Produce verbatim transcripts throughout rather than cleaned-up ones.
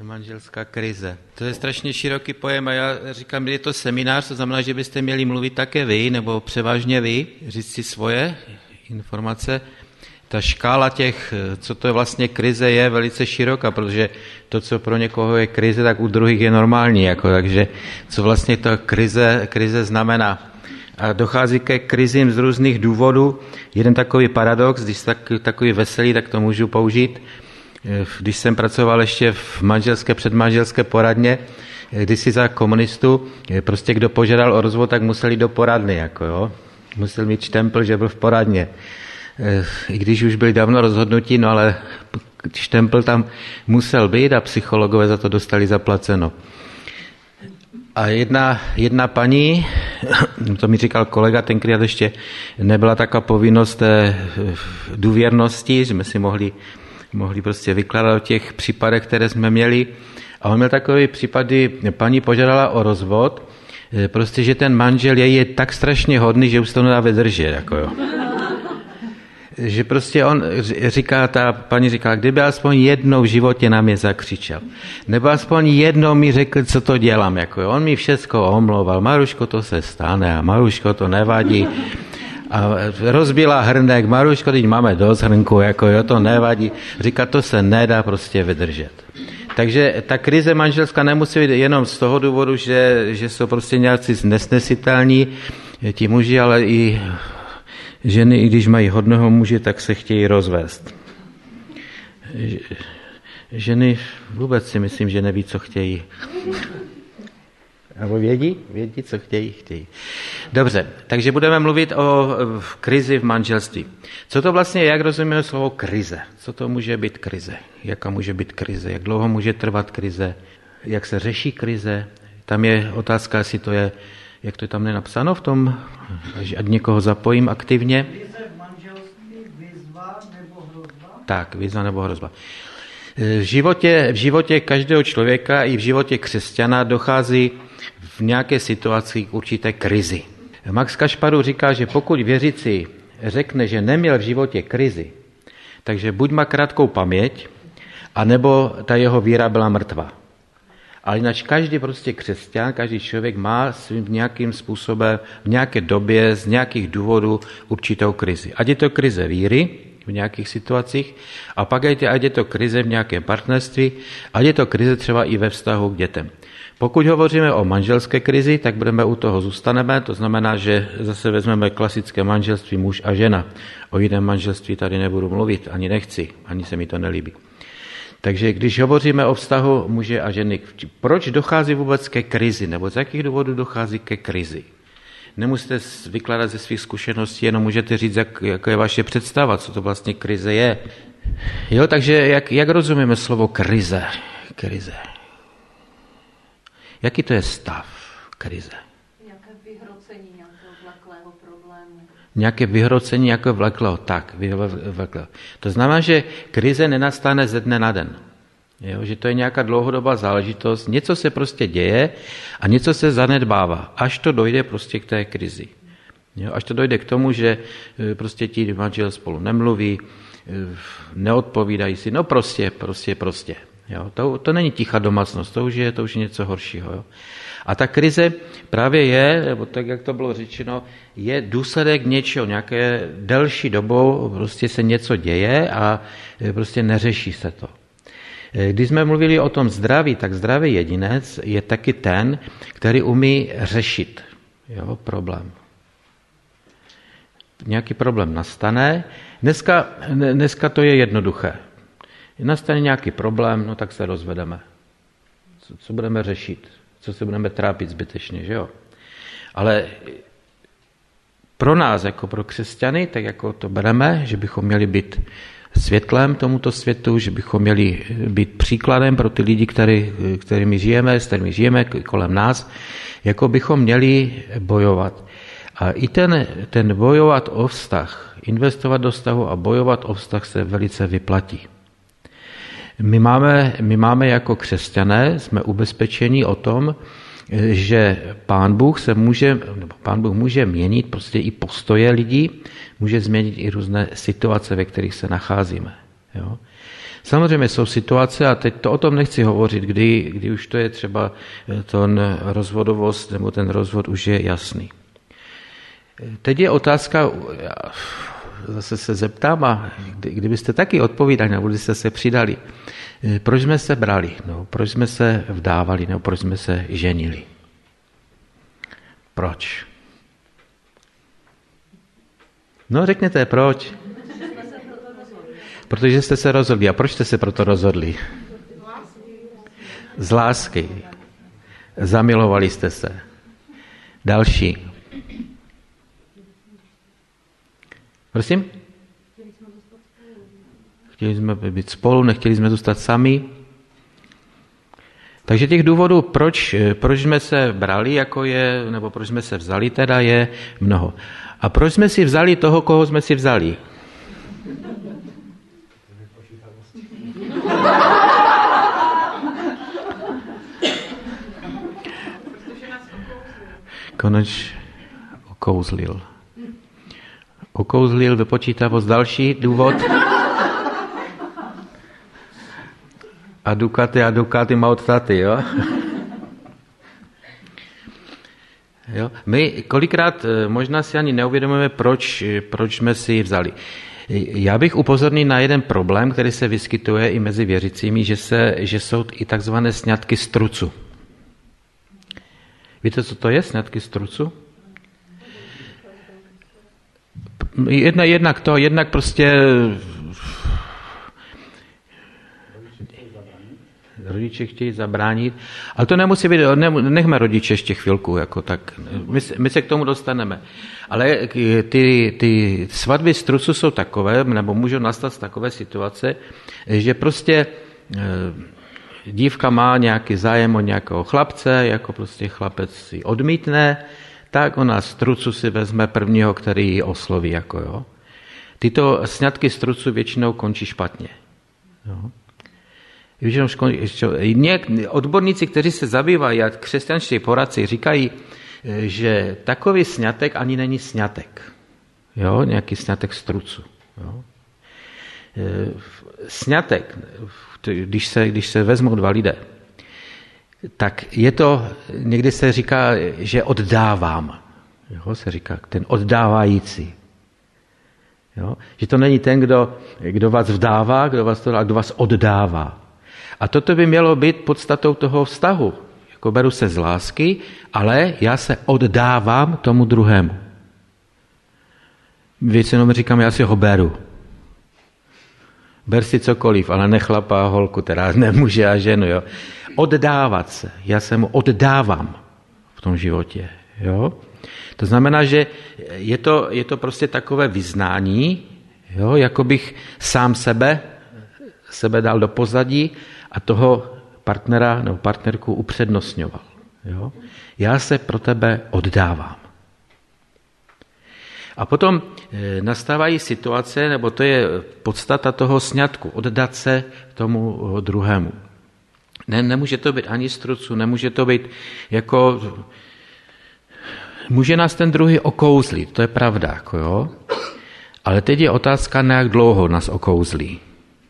manželská krize. To je strašně široký pojem a já říkám, že je to seminář, to znamená, že byste měli mluvit také vy, nebo převážně vy, říct si svoje informace. Ta škála těch, co to je vlastně krize, je velice široká, protože to, co pro někoho je krize, tak u druhých je normální. Jako, takže co vlastně ta krize, krize znamená. A dochází ke krizím z různých důvodů. Jeden takový paradox, když jsem takový veselý, tak to můžu použít. Když jsem pracoval ještě v manželské, předmanželské poradně, kdysi za komunistu, prostě kdo požádal o rozvod, tak musel jít do poradny. Jako, jo. Musel mít štempl, že byl v poradně. I když už byli dávno rozhodnutí, no ale štempl tam musel být a psychologové za to dostali zaplaceno. A jedna, jedna paní, to mi říkal kolega, tenkrát ještě nebyla taková povinnost té důvěrnosti, že jsme si mohli, mohli prostě vykládat o těch případech, které jsme měli. A on měl takový případ, kdy paní požádala o rozvod, prostě, že ten manžel je, je tak strašně hodný, že už to nedá vydržet. Jako jo. Že prostě on říká, ta paní říká, kdyby aspoň jednou v životě na mě zakřičel, nebo aspoň jednou mi řekl, co to dělám, jako on mi všecko omlouval, Maruško, to se stane a Maruško, to nevadí. A rozbila hrnek, Maruško, teď máme dost hrnku, jako jo, to nevadí. Říká, to se nedá prostě vydržet. Takže ta krize manželská nemusí být jenom z toho důvodu, že, že jsou prostě nějací nesnesitelní ti muži, ale i ženy, i když mají hodného muže, tak se chtějí rozvést. Ženy vůbec si myslím, že neví, co chtějí. Nebo vědí? Vědí, co chtějí? Chtějí. Dobře, takže budeme mluvit o krizi v manželství. Co to vlastně je, jak rozumíme slovo krize? Co to může být krize? Jaká může být krize? Jak dlouho může trvat krize? Jak se řeší krize? Tam je otázka, jestli to je, jak to je tam nenapsáno v tom, ať někoho zapojím aktivně. Krize v manželství, výzva nebo hrozba? Tak, výzva nebo hrozba. V životě, v životě každého člověka i v životě křesťana dochází v nějaké situaci k určité krizi. Max Kašparu říká, že pokud věřící řekne, že neměl v životě krizi, takže buď má krátkou paměť, anebo ta jeho víra byla mrtvá. Ale jinak každý prostě křesťan, každý člověk má svým nějakým způsobem v nějaké době z nějakých důvodů určitou krizi. Ať je to krize víry v nějakých situacích, a pak ať je to krize v nějakém partnerství, ať je to krize třeba i ve vztahu k dětem. Pokud hovoříme o manželské krizi, tak budeme u toho zůstaneme, to znamená, že zase vezmeme klasické manželství muž a žena. O jiném manželství tady nebudu mluvit, ani nechci, ani se mi to nelíbí. Takže když hovoříme o vztahu muže a ženy, proč dochází vůbec ke krizi, nebo z jakých důvodů dochází ke krizi? Nemusíte vykládat ze svých zkušeností, jenom můžete říct, jak, jaká je vaše představa, co to vlastně krize je. Jo, takže jak, jak rozumíme slovo krize? Krize. Jaký to je stav krize? Nějaké vyhrocení nějakého vleklého problému. Nějaké vyhrocení nějakého vleklého, tak, vleklého. To znamená, že krize nenastane ze dne na den. Jo, že to je nějaká dlouhodobá záležitost, něco se prostě děje a něco se zanedbává, až to dojde prostě k té krizi. Jo, až to dojde k tomu, že prostě ti manželé spolu nemluví, neodpovídají si, no prostě, prostě, prostě. Jo, to, to není tichá domácnost, to už je, to už je něco horšího. Jo. A ta krize právě je, nebo tak, jak to bylo řečeno, je důsledek něčeho, nějaké delší dobou prostě se něco děje a prostě neřeší se to. Když jsme mluvili o tom zdraví, tak zdravý jedinec je taky ten, který umí řešit jo, problém. Nějaký problém nastane. Dneska, dneska to je jednoduché. Nastane nějaký problém, no tak se rozvedeme. Co, co budeme řešit? Co se budeme trápit zbytečně, že jo? Ale pro nás, jako pro křesťany, tak jako to bereme, že bychom měli být světlem tomuto světu, že bychom měli být příkladem pro ty lidi, který, kterými žijeme, s kterými žijeme kolem nás, jako bychom měli bojovat. A i ten, ten bojovat o vztah, investovat do vztahu a bojovat o vztah se velice vyplatí. My máme, my máme jako křesťané, jsme ubezpečeni o tom, že Pán Bůh se může, nebo Pán Bůh může měnit prostě i postoje lidí, může změnit i různé situace, ve kterých se nacházíme. Jo? Samozřejmě jsou situace, a teď to o tom nechci hovořit, kdy, kdy už to je třeba ten rozvodovost, nebo ten rozvod už je jasný. Teď je otázka, zase se zeptám, a kdybyste taky odpovídali, nebo kdybyste se přidali, proč jsme se brali, no, proč jsme se vdávali, nebo proč jsme se ženili? Proč? No řekněte, proč? Protože jste se rozhodli. A proč jste se proto rozhodli? Z lásky. Zamilovali jste se. Další. Prosím? Chtěli jsme být spolu, nechtěli jsme zůstat sami. Takže těch důvodů, proč, proč jsme se brali, jako je, nebo proč jsme se vzali, teda je mnoho. A proč jsme si vzali toho, koho jsme si vzali? Konečně okouzlil. Okouzlil, vypočítavost, další důvod. A Ducati a Ducati má od taty, jo? Jo? My kolikrát možná si ani neuvědomujeme, proč, proč jsme si ji vzali. Já bych upozornil na jeden problém, který se vyskytuje i mezi věřícími, že, se, že jsou i takzvané sňatky strucu. Víte, co to je, sňatky strucu? Jedna, jednak to, jednak prostě rodiče chtějí zabránit, ale to nemusí být, ne, nechme rodiče ještě chvilku, jako tak, my, my se k tomu dostaneme. Ale ty, ty svatby struců jsou takové, nebo můžou nastat takové situace, že prostě dívka má nějaký zájem od nějakého chlapce, jako prostě chlapec si odmítne, tak ona strucu si vezme prvního, který ji osloví. Jako jo. Tyto sňatky struců většinou končí špatně. Jo. Většinou škončí, odborníci, kteří se zabývají, a křesťanští poradci říkají, že takový sňatek ani není sňatek. Jo, nějaký sňatek strucu. Jo. Sňatek, když se, když se vezmou dva lidé, tak je to, někdy se říká, že oddávám. Jo, se říká, ten oddávající. Jo, že to není ten, kdo, kdo vás vdává, kdo vás, to, kdo vás oddává. A toto by mělo být podstatou toho vztahu. Jako beru se z lásky, ale já se oddávám tomu druhému. Většinou říkám, já si ho beru. Ber si cokoliv, ale ne chlapa a holku, teda ne muže a ženu. Jo. Oddávat se. Já se mu oddávám v tom životě. Jo. To znamená, že je to, je to prostě takové vyznání, jo, jako bych sám sebe, sebe dal do pozadí a toho partnera nebo partnerku upřednostňoval. Jo. Já se pro tebe oddávám. A potom nastávají situace, nebo to je podstata toho sňatku, oddat se tomu druhému. Ne, nemůže to být ani strucu, nemůže to být jako... Může nás ten druhý okouzlit, to je pravda, jako jo? Ale teď je otázka, na jak dlouho nás okouzlí.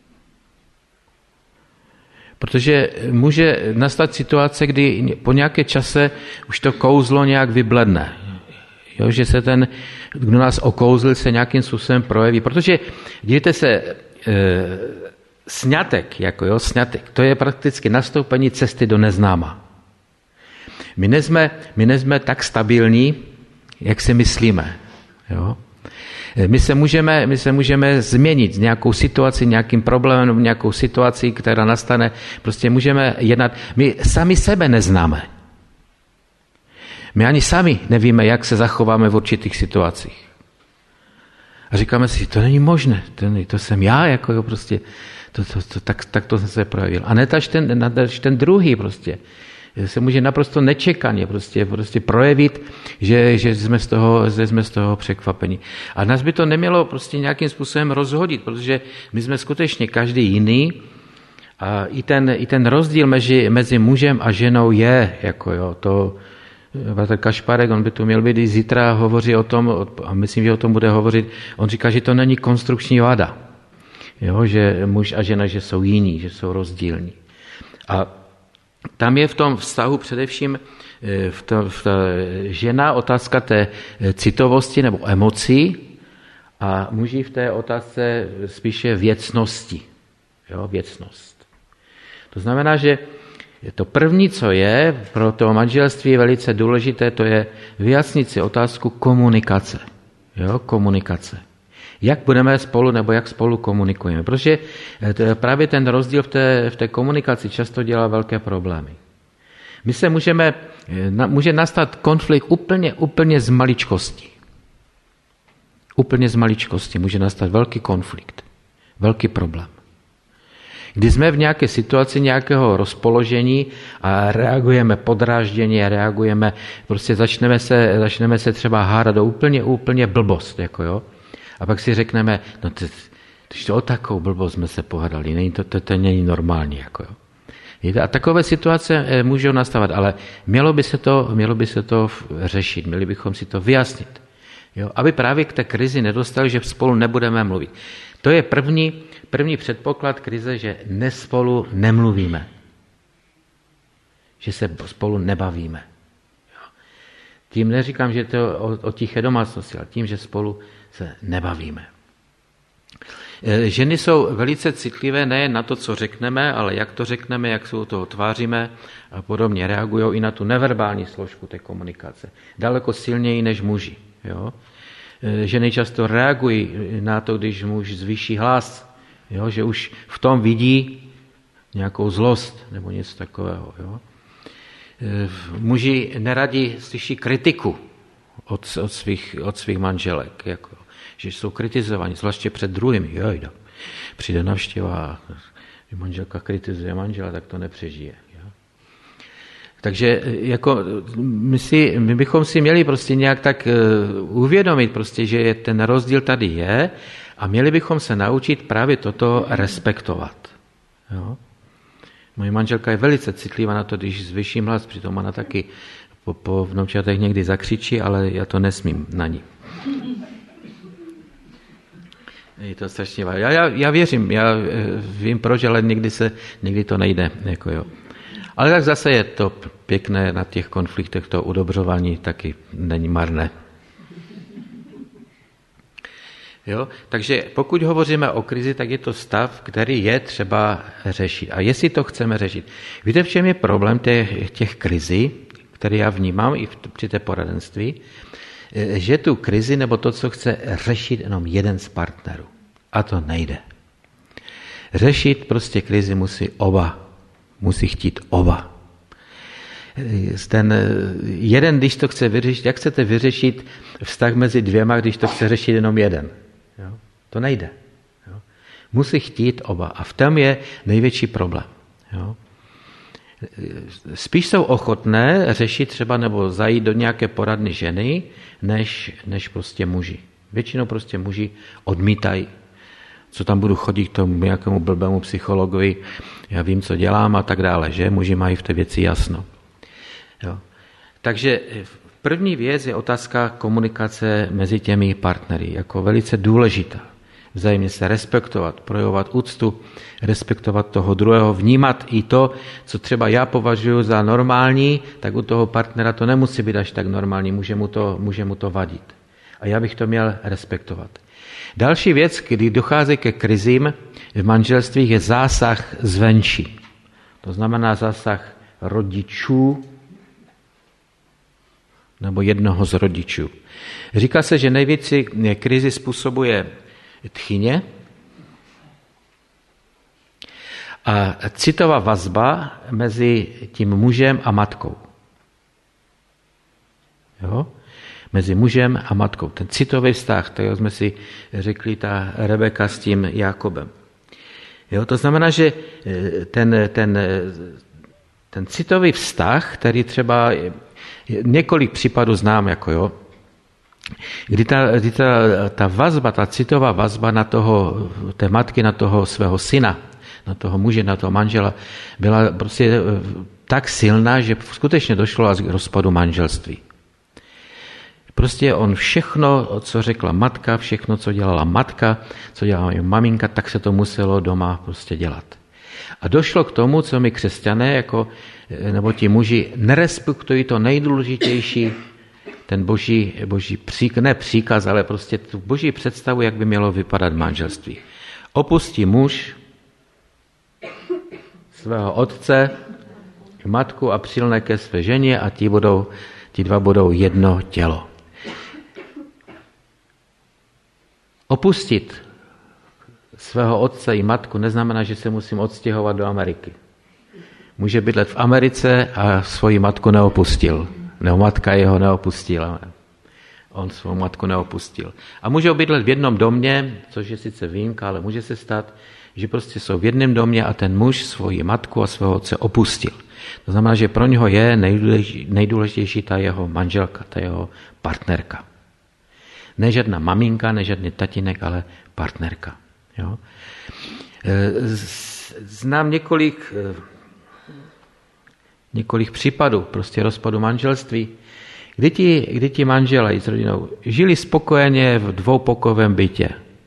Protože může nastat situace, kdy po nějaké čase už to kouzlo nějak vybledne. Jo, že se ten, kdo nás okouzlil, se nějakým způsobem projeví. Protože, dívejte se, e, sňatek, jako jo, sňatek, to je prakticky nastoupení cesty do neznáma. My nejsme, my nejsme tak stabilní, jak si myslíme. Jo? My se, můžeme, my se můžeme změnit nějakou situaci, nějakým problémem, nebo nějakou situaci, která nastane. Prostě můžeme jednat. My sami sebe neznáme. My ani sami nevíme, jak se zachováme v určitých situacích. A říkáme si, to není možné, to, to jsem já, jako jo, prostě, to, to, to, tak, tak to jsem se projevil. A netaž ten, netaž ten druhý prostě. Se může naprosto nečekaně prostě, prostě projevit, že, že, jsme z toho, že jsme z toho překvapeni. A nás by to nemělo prostě nějakým způsobem rozhodit, protože my jsme skutečně každý jiný a i ten, i ten rozdíl mezi, mezi mužem a ženou je, jako jo, to bratr Kašparek, on by tu měl být i zítra, hovoří o tom, a myslím, že o tom bude hovořit, on říká, že to není konstrukční vada. Jo, že muž a žena, že jsou jiní, že jsou rozdílní. A tam je v tom vztahu především v to, v to, žena otázka té citovosti nebo emocí a muži v té otázce spíše věcnosti. Jo, věcnost. To znamená, že to první, co je pro to manželství velice důležité, to je vyjasnit si otázku komunikace. Jo, komunikace. Jak budeme spolu nebo jak spolu komunikujeme. Protože právě ten rozdíl v té, v té komunikaci často dělá velké problémy. My se můžeme, může nastat konflikt úplně, úplně z maličkosti. Úplně z maličkosti může nastat velký konflikt, velký problém. Když jsme v nějaké situaci nějakého rozpoložení a reagujeme podrážděně, reagujeme, prostě začneme se, začneme se třeba hádat do úplně, úplně blbost, jako jo. A pak si řekneme, no to, to o takovou blbost jsme se pohádali, není to, to, to není normální, jako jo. A takové situace můžou nastávat, ale mělo by se to, mělo by se to řešit, měli bychom si to vyjasnit. Jo? Aby právě k té krizi nedostali, že spolu nebudeme mluvit. To je první, první předpoklad krize, že nespolu nemluvíme. Že se spolu nebavíme. Jo? Tím neříkám, že to je o, o tiché domácnosti, ale tím, že spolu se nebavíme. Ženy jsou velice citlivé nejen na to, co řekneme, ale jak to řekneme, jak se u toho tváříme a podobně. Reagují i na tu neverbální složku té komunikace. Daleko silněji než muži. Jo? Ženy často reagují na to, když muž zvýší hlas, jo? Že už v tom vidí nějakou zlost nebo něco takového. Jo? Muži neradi slyší kritiku od, od, svých, od svých manželek, jako že jsou kritizováni, zvláště před druhými. Jojda, přijde navštěva, když manželka kritizuje manžela, tak to nepřežije. Jo? Takže jako my, si, my bychom si měli prostě nějak tak uvědomit, prostě, že je, ten rozdíl tady je a měli bychom se naučit právě toto respektovat. Jo? Moje manželka je velice citlivá na to, když zvýším hlas, přitom ona taky po, po vnoučatech někdy zakřičí, ale já to nesmím na ní. Je to strašně vážné. Já, já, já věřím, já vím proč, ale někdy, se, někdy to nejde. Jako jo. Ale tak zase je to pěkné na těch konfliktech, to udobřování taky není marné. Jo? Takže pokud hovoříme o krizi, tak je to stav, který je třeba řešit. A jestli to chceme řešit. Víte, v čem je problém těch, těch krizí, které já vnímám i v, při té poradenství, že tu krizi nebo to, co chce řešit jenom jeden z partnerů. A to nejde. Řešit prostě krizi musí oba. Musí chtít oba. Ten jeden, když to chce vyřešit, jak chcete vyřešit vztah mezi dvěma, když to chce řešit jenom jeden? Jo? To nejde. Jo? Musí chtít oba. A v tom je největší problém. Jo? Spíš jsou ochotné řešit třeba nebo zajít do nějaké poradny ženy, než, než prostě muži. Většinou prostě muži odmítají. Co tam budu chodit k tomu nějakému blbému psychologovi, já vím, co dělám a tak dále, že? Muži mají v té věci jasno. Jo. Takže první věc je otázka komunikace mezi těmi partnery, jako velice důležitá. Vzájemně se respektovat, projevovat úctu, respektovat toho druhého, vnímat i to, co třeba já považuji za normální, tak u toho partnera to nemusí být až tak normální, může mu to, může mu to vadit. A já bych to měl respektovat. Další věc, kdy dochází ke krizím v manželstvích, je zásah zvenčí. To znamená zásah rodičů nebo jednoho z rodičů. Říká se, že největší krizi způsobuje tchyně a citová vazba mezi tím mužem a matkou. Jo? Mezi mužem a matkou. Ten citový vztah, tak jsme si řekli, ta Rebeka s tím Jákobem. Jo? To znamená, že ten, ten, ten citový vztah, který třeba několik případů znám, jako jo, kdy ta, kdy ta, ta vazba, ta citová vazba na toho, té matky, na toho svého syna, na toho muže, na toho manžela, byla prostě tak silná, že skutečně došlo až k rozpadu manželství. Prostě on všechno, co řekla matka, všechno, co dělala matka, co dělala maminka, tak se to muselo doma prostě dělat. A došlo k tomu, co my křesťané, jako, nebo ti muži, nerespektují to nejdůležitější, ten boží, boží příkaz, ne příkaz, ale prostě tu boží představu, jak by mělo vypadat manželství. Opustí muž svého otce, matku a přilne ke své ženě a ti, budou, ti dva budou jedno tělo. Opustit svého otce i matku neznamená, že se musím odstěhovat do Ameriky. Může bydlet v Americe a svoji matku neopustil. Nebo matka jeho neopustila. On svou matku neopustil. A můžou bydlet v jednom domě, což je sice výjimka, ale může se stát, že prostě jsou v jednom domě a ten muž svoji matku a svého otce opustil. To znamená, že pro něho je nejdůležitější ta jeho manželka, ta jeho partnerka. Ne žádná maminka, ne žádný tatínek, ale partnerka. Jo? Znám několik, několik případů prostě rozpadu manželství, kdy ti, kdy ti manželé s rodinou žili spokojeně v dvoupokovém bytě.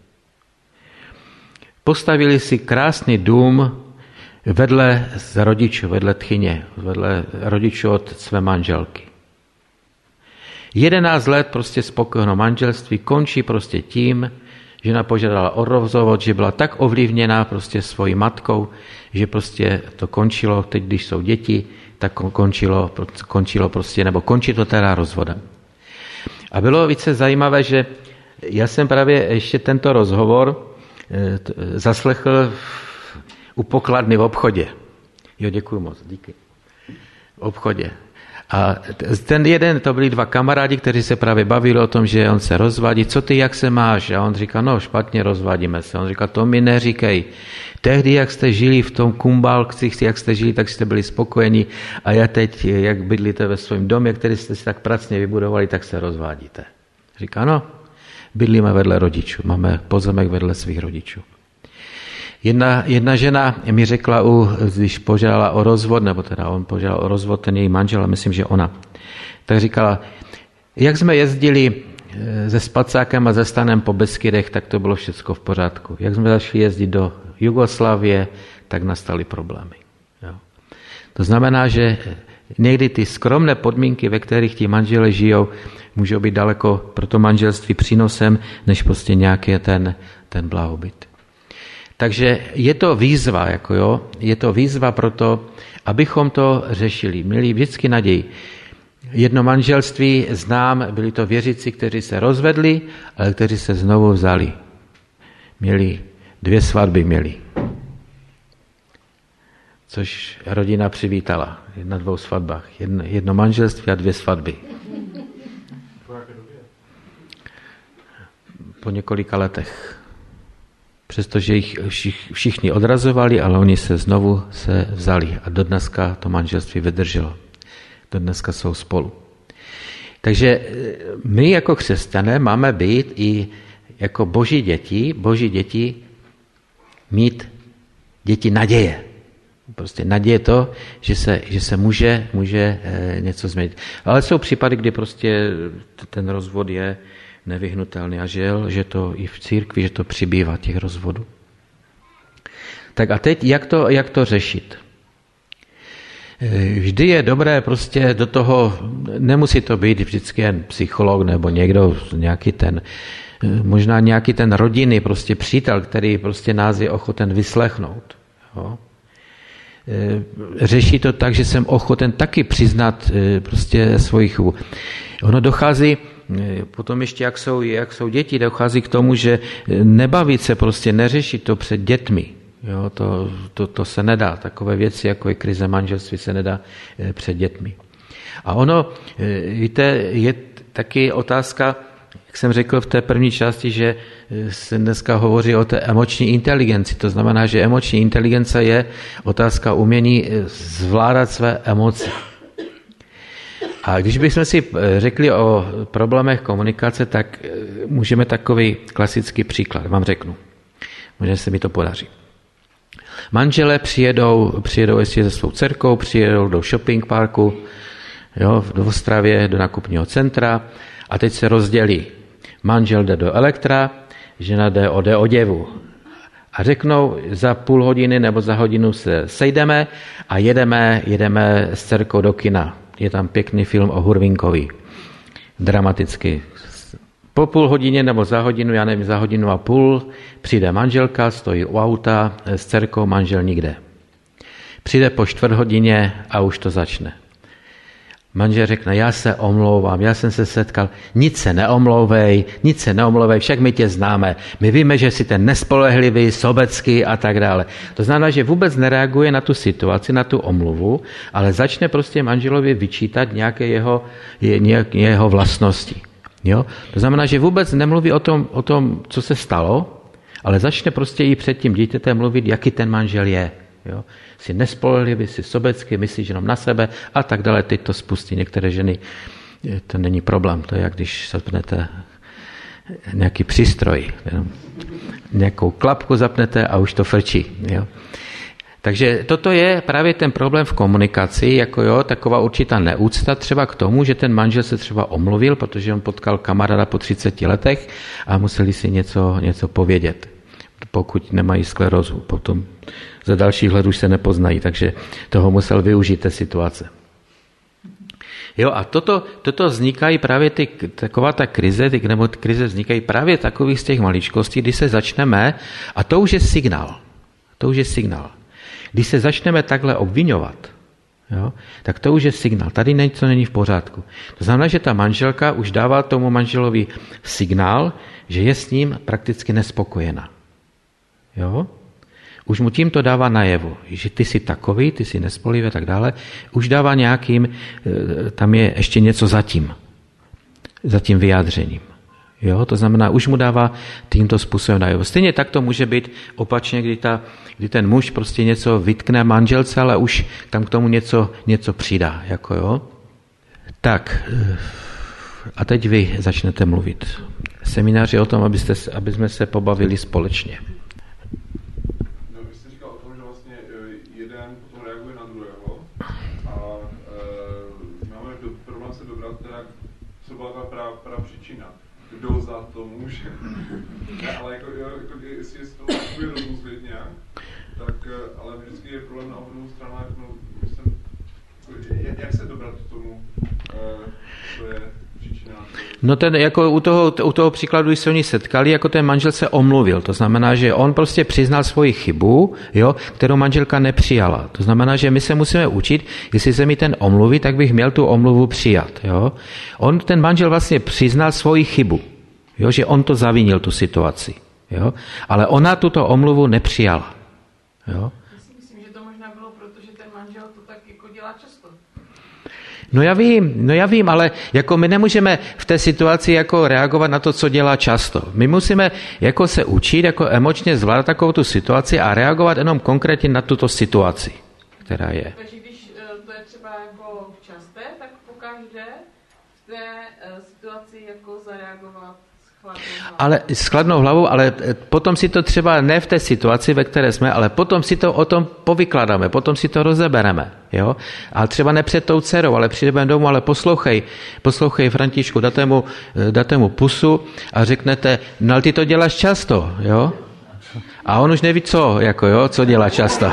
Postavili si krásný dům vedle z rodičů, vedle tchyně, vedle rodičů od své manželky. Jedenáct let prostě spokojeného manželství končí prostě tím, že žena požádala o rozvod, že byla tak ovlivněná prostě svojí matkou, že prostě to končilo, teď když jsou děti, tak končilo, končilo prostě, nebo končí to teda rozvodem. A bylo více zajímavé, že já jsem právě ještě tento rozhovor zaslechl u pokladny v obchodě. Jo, děkuju moc, díky. V obchodě. A ten jeden, to byli dva kamarádi, kteří se právě bavili o tom, že on se rozvádí. Co ty, jak se máš? A on říká, no špatně, rozvádíme se. On říká, to mi neříkej. Tehdy, jak jste žili v tom kumbálci, jak jste žili, tak jste byli spokojení. A já teď, jak bydlíte ve svém domě, který jste si tak pracně vybudovali, tak se rozvádíte. Říká, no, bydlíme vedle rodičů, máme pozemek vedle svých rodičů. Jedna, jedna žena mi řekla, u, když požádala o rozvod, nebo teda on požádal o rozvod, ten její manžel, myslím, že ona, tak říkala, jak jsme jezdili se spacákem a ze stanem po Beskydech, tak to bylo všechno v pořádku. Jak jsme začali jezdit do Jugoslávie, tak nastaly problémy. Jo. To znamená, že někdy ty skromné podmínky, ve kterých ti manželé žijou, můžou být daleko pro to manželství přínosem, než prostě nějaký ten, ten blahobyt. Takže je to výzva, jako jo, je to výzva pro to, abychom to řešili. Měli vždycky naději. Jedno manželství znám, byli to věřící, kteří se rozvedli, ale kteří se znovu vzali. Měli dvě svatby měli. Což rodina přivítala na dvou svatbách. Jedno, jedno manželství a dvě svatby. Po několika letech. Přestože jich všichni odrazovali, ale oni se znovu se vzali a do dneska to manželství vydrželo. Do dneska jsou spolu. Takže my jako křesťané máme být i jako boží děti, boží děti mít děti naděje. Prostě naděje to, že se, že se může, může něco změnit. Ale jsou případy, kdy prostě ten rozvod je nevyhnutelný a žel, že to i v církvi, že to přibývá těch rozvodů. Tak a teď, jak to, jak to řešit? Vždy je dobré prostě do toho, nemusí to být vždycky jen psycholog nebo někdo, nějaký ten, možná nějaký ten rodinný prostě přítel, který prostě nás je ochoten vyslechnout. Jo? Řeší to tak, že jsem ochoten taky přiznat prostě svoji chybu. Ono dochází, potom ještě jak jsou, jak jsou děti, dochází k tomu, že nebavit se prostě, neřešit to před dětmi. Jo, to, to, to se nedá. Takové věci, jako je krize manželství, se nedá před dětmi. A ono, víte, je taky otázka, jak jsem řekl v té první části, že se dneska hovoří o té emoční inteligenci. To znamená, že emoční inteligence je otázka umění zvládat své emoce. A když bychom si řekli o problémech komunikace, tak můžeme takový klasický příklad, vám řeknu. Možná se mi to podaří. Manželé přijedou, přijedou ještě se svou dcerkou, přijedou do shopping parku, jo, do Ostravě, do nákupního centra A teď se rozdělí. Manžel jde do elektra, žena jde ode oděvu. A řeknou, za půl hodiny nebo za hodinu se sejdeme a jedeme, jedeme s dcerkou do kina. Je tam pěkný film o Hurvinkovi. Dramaticky. Po půl hodině nebo za hodinu, já nevím, za hodinu a půl, přijde manželka, stojí u auta, s dcerkou, manžel nikde. Přijde po čtvrt hodině a už to začne. Manžel řekne, já se omlouvám, já jsem se setkal, nic se neomlouvej, nic se neomlouvej, však my tě známe. My víme, že jsi ten nespolehlivý, sobecký a tak dále. To znamená, že vůbec nereaguje na tu situaci, na tu omluvu, ale začne prostě manželovi vyčítat nějaké jeho, nějaké jeho vlastnosti. Jo? To znamená, že vůbec nemluví o tom, o tom, co se stalo, ale začne prostě i před tím dítětem mluvit, jaký ten manžel je. Jo? Jsi nespolehlivý, jsi sobecký, myslíš jenom na sebe a tak dále. Teď to spustí některé ženy. To není problém. To je, jak když zapnete nějaký přístroj. Jo? Nějakou klapku zapnete a už to frčí. Jo? Takže toto je právě ten problém v komunikaci, jako jo, taková určitá neúcta třeba k tomu, že ten manžel se třeba omluvil, protože on potkal kamaráda po třiceti letech a museli si něco, něco povědět. Pokud nemají sklerózu, potom za dalších let už se nepoznají, takže toho musel využít té situace. Jo, a toto, toto vznikají právě ty, taková ta krize, ty, nebo ty krize vznikají právě takových z těch maličkostí, kdy se začneme, a to už je signál, to už je signál. Když se začneme takhle obviňovat, jo, tak to už je signál. Tady něco není v pořádku. To znamená, že ta manželka už dává tomu manželovi signál, že je s ním prakticky nespokojená. Jo? Už mu tím to dává najevo, že ty jsi takový, ty jsi nespolehlivý a tak dále. Už dává nějakým, tam je ještě něco zatím, za tím vyjádřením. Jo? To znamená, už mu dává tímto způsobem najevo. Stejně tak to může být opačně, kdy, ta, kdy ten muž prostě něco vytkne manželce, ale už tam k tomu něco, něco přidá. Jako jo? Tak, a teď vy začnete mluvit. Seminář je o tom, abyste, aby jsme se pobavili společně. No, vy jste říkal o tom, že vlastně jeden potom reaguje na druhého a e, máme do, problém se dobrat, teda, co byla ta pra, pra příčina. Kdo za to může. Ne, ale jako, jako, jestli je z toho může rozmyslit nějak, tak ale vždycky je problém na obou stranách, no, myslím, jak, jak se dobrat k tomu, e, co je příčina. No ten, jako u toho, u toho příkladu, když se oni setkali, jako ten manžel se omluvil. To znamená, že on prostě přiznal svoji chybu, jo, kterou manželka nepřijala. To znamená, že my se musíme učit, jestli se mi ten omluví, tak bych měl tu omluvu přijat. Jo. On, ten manžel vlastně přiznal svoji chybu, jo, že on to zavinil, tu situaci. Jo. Ale ona tuto omluvu nepřijala. Jo. Já si myslím, že to možná bylo, protože ten manžel to tak jako dělá často. No já vím, no já vím, ale jako my nemůžeme v té situaci jako reagovat na to, co dělá často. My musíme jako se učit, jako emočně zvládat takovou tu situaci a reagovat jenom konkrétně na tuto situaci, která je. Takže když to je třeba jako časté, tak pokaždé v té situaci jako zareagovat s chladnou hlavou. Ale s chladnou hlavou, ale potom si to třeba ne v té situaci, ve které jsme, ale potom si to o tom povykládáme, potom si to rozebereme. Jo? A třeba ne před tou dcerou, ale přijdeme domů, ale poslouchej, poslouchej Františku, dáte mu, dáte mu pusu a řeknete, no ale ty to děláš často, jo? A on už neví co, jako jo, co dělá často.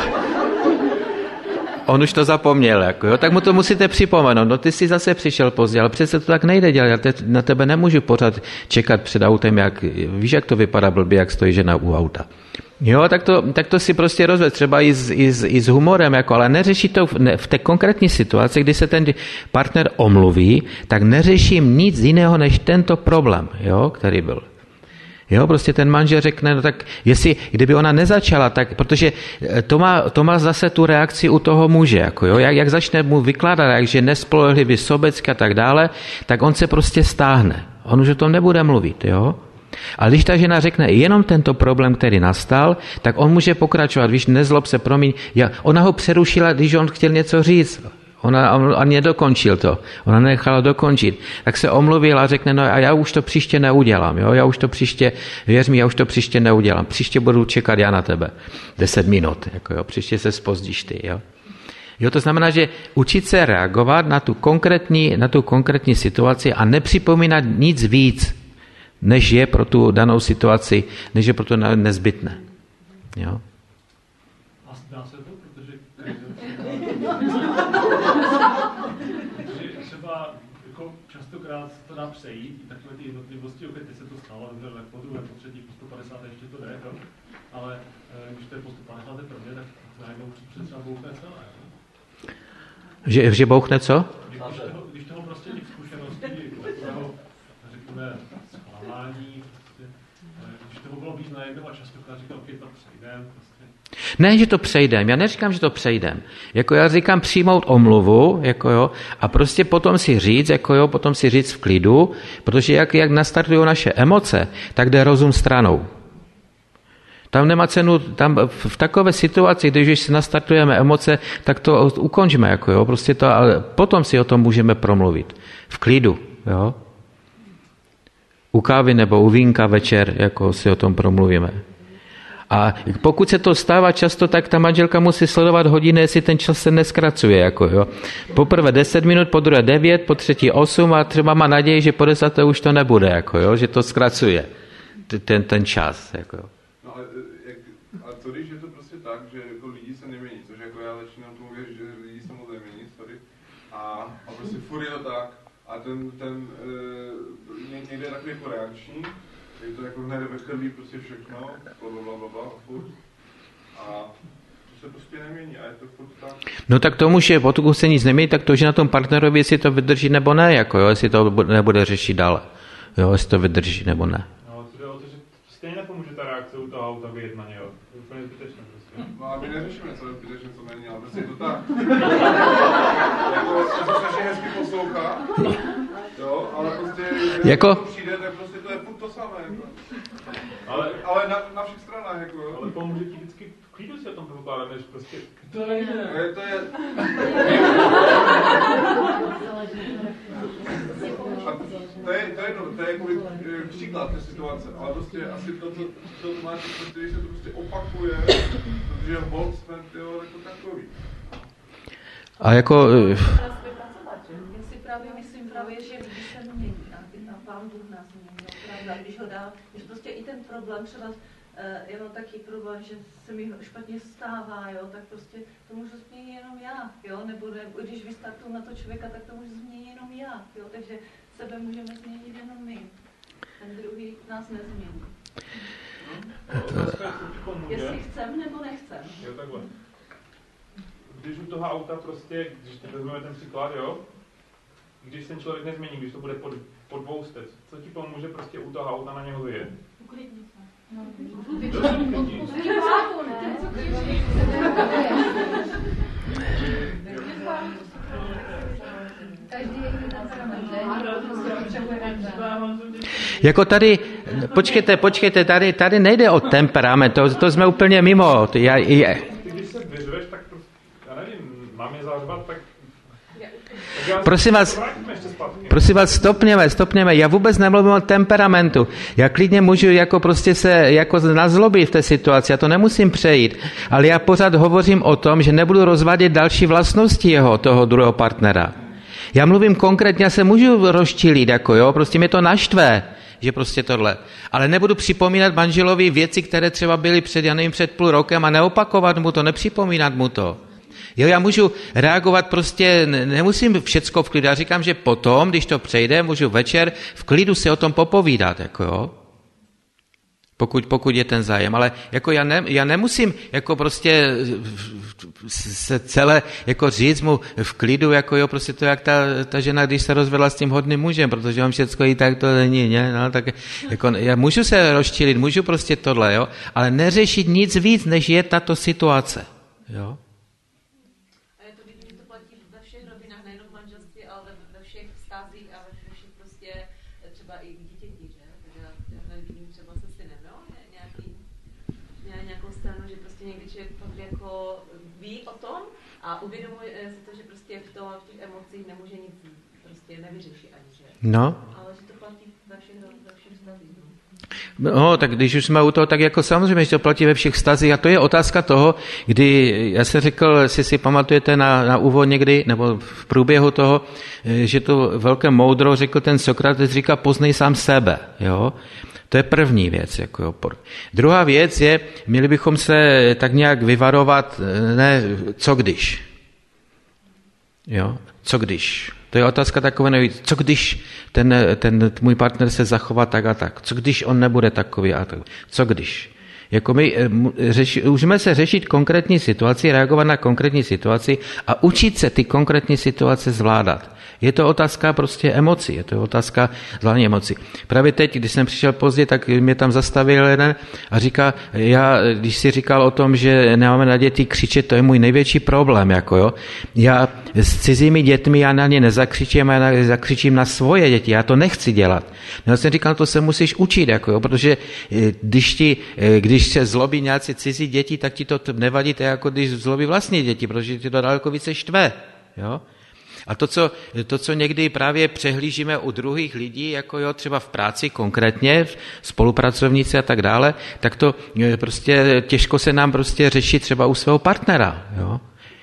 On už to zapomněl, jako jo, tak mu to musíte připomenout. No ty jsi zase přišel pozdě, ale přece to tak nejde dělat. Já te, na tebe nemůžu pořád čekat před autem, jak, víš, jak to vypadá blbě, jak stojí žena u auta. Jo, tak to, tak to si prostě rozved, třeba i s, i s, i s humorem, jako, ale neřeší to v, ne, v té konkrétní situaci, kdy se ten partner omluví, tak neřeším nic jiného než tento problém, jo, který byl. Jo, prostě ten manžel řekne, no tak jestli, kdyby ona nezačala, tak, protože to má, to má zase tu reakci u toho muže, jako jo, jak, jak začne mu vykládat, jak že nespolehlivý, sobecký a tak dále, tak on se prostě stáhne. On už o tom nebude mluvit, jo. A když ta žena řekne jenom tento problém, který nastal, tak on může pokračovat, víš, nezlob se, promiň, já, ona ho přerušila, když on chtěl něco říct. Ona ani nedokončil to. Ona nechala dokončit. Tak se omluvila a řekne, no a já už to příště neudělám. Jo? Já už to příště, věř mi, já už to příště neudělám. Příště budu čekat já na tebe. Deset minut. Jako jo? Příště se zpozdíš ty. Jo? Jo, to znamená, že učit se reagovat na tu konkrétní, na tu konkrétní situaci a nepřipomínat nic víc, než je pro tu danou situaci, než je pro to nezbytné. Jo? A dá se to, protože třeba jako častokrát se to dá přejít, takové ty jednotlivosti, opět teď se to stalo, dobře, tak po druhé, po třetí, po sto padesát ještě to jde, jo? Ale když to je po sto padesát prvně, tak najednou třeba bouchne celé. Že, že bouchne co? Když toho, když toho prostě těch zkušeností, takového, řekněme, zklamání, prostě, když toho bylo víc najednou a častokrát říkal, ok, to přejdem, prostě. Ne, že to přejdem, já neříkám, že to přejdem. Jako já říkám přijmout omluvu, jako jo, a prostě potom si říct, jako jo, potom si říct v klidu, protože jak, jak nastartují naše emoce, tak jde rozum stranou. Tam nemá cenu, tam v takové situaci, když si nastartujeme emoce, tak to ukončíme, jako jo, prostě to, ale potom si o tom můžeme promluvit. V klidu, jo. U kávy nebo u vínka večer, jako si o tom promluvíme. A pokud se to stává často, tak ta manželka musí sledovat hodiny, jestli ten čas se neskracuje, jako jo. Poprvé deset minut, po druhé devět, po třetí osm a třeba má naději, že po desáté už to nebude, jako jo, že to zkracuje ten, ten čas, jako jo. A co když je to prostě tak, že jako lidi se nemění, což jako já začínám tomu věřit, že lidi se moc nemění, sorry, a, a prostě furt je to tak a ten, ten e, někde je takový jako reakční, je to jako hned ve krví prostě všechno, blablabla a furt a to se prostě nemění a je to furt tak. No tak tomu, že pokud se nic nemění, tak to, že na tom partnerovi, jestli to vydrží nebo ne, jako jo, jestli to nebude řešit dále, jo, jestli to vydrží nebo ne. Stejně nepomůže ta reakce u toho auta vyjet na něho. To je úplně zbytečné prostě. No a my neřešíme, co je zbytečné, co není, ale prostě je to tak. Jako, to se strašně hezky poslouchá, jo, ale prostě, jako? to přijde, tak prostě to je furt to samé. Jako. Ale, ale na, na všech stranách, jako jo. Ale pomůže ti vždycky v klidu si o tom pokládat, než prostě... To je ne. To je... A to je, to je, no, to je jako příklad té situace, ale prostě asi to, to, to, to máš, prostě, když se to prostě opakuje, protože hold jsme jako takový. A jako... Já si právě myslím právě, že lidi se mění a Pán Bůh nás mění, pravda, když ho dá, když prostě i ten problém třeba, já mám taky problém, že se mi špatně stává, jo, tak prostě to můžu změnit jenom já, jo, nebo ne, když vystartuju na to člověka, tak to můžu změnit jenom já, jo, takže sebe můžeme změnit jenom my. Ten druhý nás nezmění. No, jestli chcem nebo nechcem. Jo, takhle. Když u toho auta prostě, když teď vezmeme ten příklad, jo, když ten člověk nezmění, když to bude po, po dvou stec, co ti pomůže prostě u toho auta na něho vyjet? Uklidni se. No, jako tady, počkejte, počkejte, tady, tady nejde o temperament, to, to jsme úplně mimo. Já, já. Když se vyřveš, tak prostě, já nevím, mám je zařvat, tak... Prosím vás, prosím vás, stopněme, stopněme. Já vůbec nemluvím o temperamentu. Já klidně můžu jako prostě se jako nazlobit v té situaci, já to nemusím přejít. Ale já pořád hovořím o tom, že nebudu rozvádět další vlastnosti jeho, toho druhého partnera. Já mluvím konkrétně, já se můžu rozčilit, jako jo, prostě mě to naštve, že prostě tohle. Ale nebudu připomínat manželovi věci, které třeba byly před, já nevím, před půl rokem a neopakovat mu to, nepřipomínat mu to. Jo, já můžu reagovat prostě, nemusím všecko v klidu. Já říkám, že potom, když to přejde, můžu večer v klidu si o tom popovídat, jako jo. Pokud, pokud je ten zájem. Ale jako já, ne, já nemusím jako prostě se celé jako říct mu v klidu, jako jo, prostě to jak ta, ta žena, když se rozvedla s tím hodným mužem, protože on všecko i tak to není, ne? No, tak jako, já můžu se rozčilit, můžu prostě tohle, jo, ale neřešit nic víc, než je tato situace, jo. A uvědomuje si to, že prostě v, tom, v těch emocích nemůže nic prostě nevyřešit ani, že? No. Ale že to platí ve všech, ve všech stavích. No, tak když už jsme u toho, tak jako samozřejmě, že to platí ve všech vztazích a to je otázka toho, kdy, já jsem řekl, jestli si pamatujete na, na úvod někdy, nebo v průběhu toho, že to velké moudro řekl ten Sokrates, říká, poznej sám sebe, jo. To je první věc. Jako opor. Druhá věc je, měli bychom se tak nějak vyvarovat, ne, co když. Jo, co když. To je otázka takové, co když ten, ten můj partner se zachová tak a tak. Co když on nebude takový a tak. Co když. Jako my řeši, můžeme se řešit konkrétní situaci, reagovat na konkrétní situaci a učit se ty konkrétní situace zvládat. Je to otázka prostě emocí, je to otázka zvládání emocí. Právě teď, když jsem přišel pozdě, tak mě tam zastavil jeden a říká, já, když si říkal o tom, že nemáme na děti křičet, to je můj největší problém, jako jo. Já s cizími dětmi, já na ně nezakřičím, já zakřičím na svoje děti, já to nechci dělat. Já jsem říkal, to se musíš učit, jako jo, protože když, ti, když se zlobí nějací cizí děti, tak ti to nevadí, to je jako když zlobí vlastní děti, protože ti to daleko více štve, jo. A to co, to, co někdy právě přehlížíme u druhých lidí, jako jo, třeba v práci konkrétně, spolupracovníci a tak dále, tak to prostě těžko se nám prostě řeší třeba u svého partnera, jo.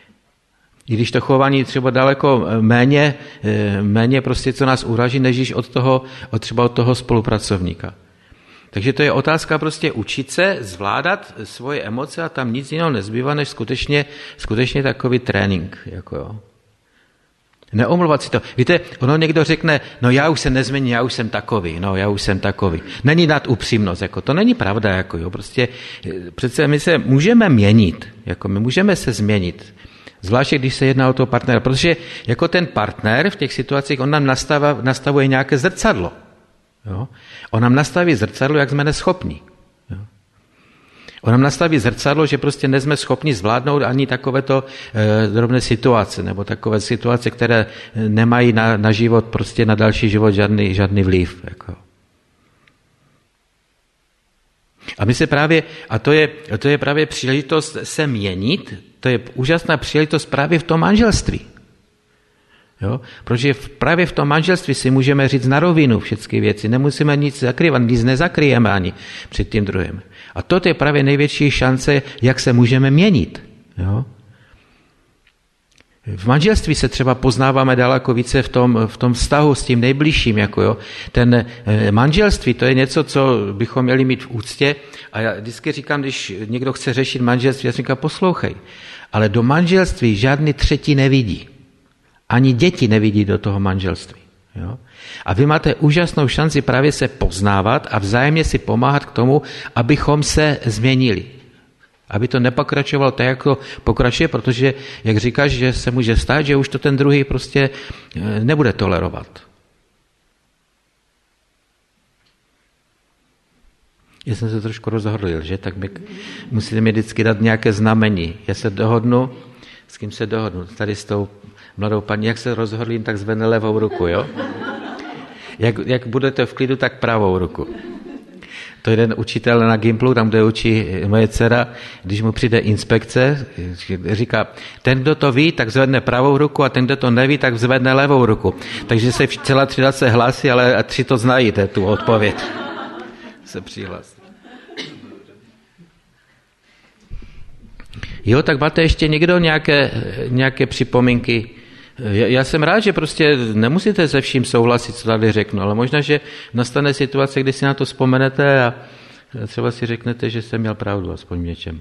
I když to chování třeba daleko méně, méně prostě, co nás uraží, než od toho, od třeba od toho spolupracovníka. Takže to je otázka prostě učit se, zvládat svoje emoce a tam nic jiného nezbývá, než skutečně, skutečně takový trénink, jako jo. Neomluvat si to. Víte, ono někdo řekne, no já už se nezměním, já už jsem takový, no já už jsem takový. Není dát upřímnost, jako to není pravda, jako jo, prostě přece my se můžeme měnit, jako my můžeme se změnit. Zvláště, když se jedná o toho partnera, protože jako ten partner v těch situacích, on nám nastavuje, nastavuje nějaké zrcadlo. Jo? On nám nastaví zrcadlo, jak jsme neschopní. Jo? On nám nastaví zrcadlo, že prostě nejsme schopni zvládnout ani takovéto e, drobné situace, nebo takové situace, které nemají na, na život, prostě na další život žádný, žádný vliv. Jako. A my se právě, a to je, to je právě příležitost se měnit, to je úžasná příležitost právě v tom manželství. Jo? Protože právě v tom manželství si můžeme říct na rovinu všechny věci, nemusíme nic zakrývat, nic nezakryjeme ani před tím druhým. A to je právě největší šance, jak se můžeme měnit. Jo? V manželství se třeba poznáváme daleko více v tom, v tom vztahu s tím nejbližším. Jako jo. Ten manželství, to je něco, co bychom měli mít v úctě. A já vždycky říkám, když někdo chce řešit manželství, já říkám, poslouchej, ale do manželství žádný třetí nevidí. Ani děti nevidí do toho manželství. Jo? A vy máte úžasnou šanci právě se poznávat a vzájemně si pomáhat k tomu, abychom se změnili. Aby to nepokračovalo tak, jak to pokračuje, protože, jak říkáš, že se může stát, že už to ten druhý prostě nebude tolerovat. Já jsem se trošku rozhodl, že? Tak mi musíte mi vždycky dát nějaké znamení. Já se dohodnu, s kým se dohodnu? Tady s tou mladou paní, jak se rozhodlím, tak zvedne levou ruku, jo? Jak, jak budete v klidu, tak pravou ruku. To jeden učitel na Gimplu, tam, kde učí moje dcera, když mu přijde inspekce, říká, ten, kdo to ví, tak zvedne pravou ruku a ten, kdo to neví, tak zvedne levou ruku. Takže se celá třída se hlásí, ale tři to znají, tu odpověď. Se přihlásí. Jo, tak máte ještě někdo nějaké, nějaké připomínky? Já jsem rád, že prostě nemusíte se vším souhlasit, co tady řeknu, ale možná, že nastane situace, kdy si na to vzpomenete a třeba si řeknete, že jsem měl pravdu, aspoň v něčem.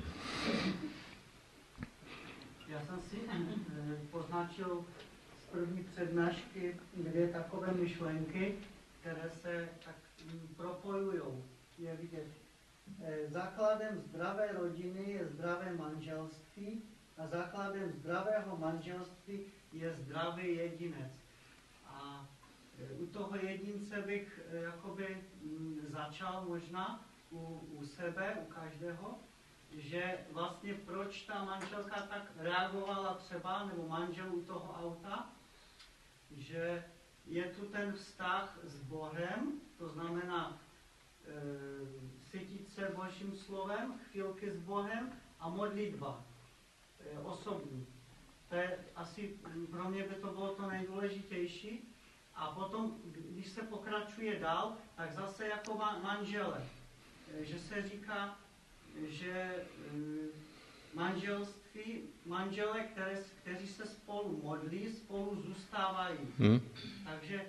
Já jsem si poznačil z první přednášky dvě takové myšlenky, které se tak propojují. Je vidět. Základem zdravé rodiny je zdravé manželství a základem zdravého manželství je zdravý jedinec. A u toho jedince bych jakoby začal možná u, u sebe, u každého, že vlastně proč ta manželka tak reagovala třeba, nebo manžel u toho auta, že je tu ten vztah s Bohem, to znamená e, sytit se Božím slovem, chvilky s Bohem a modlitba e, osobní. To je asi, pro mě by to bylo to nejdůležitější. A potom, když se pokračuje dál, tak zase jako manžele. že se říká, že manželství, manželé, které, kteří se spolu modlí, spolu zůstávají. Hmm. Takže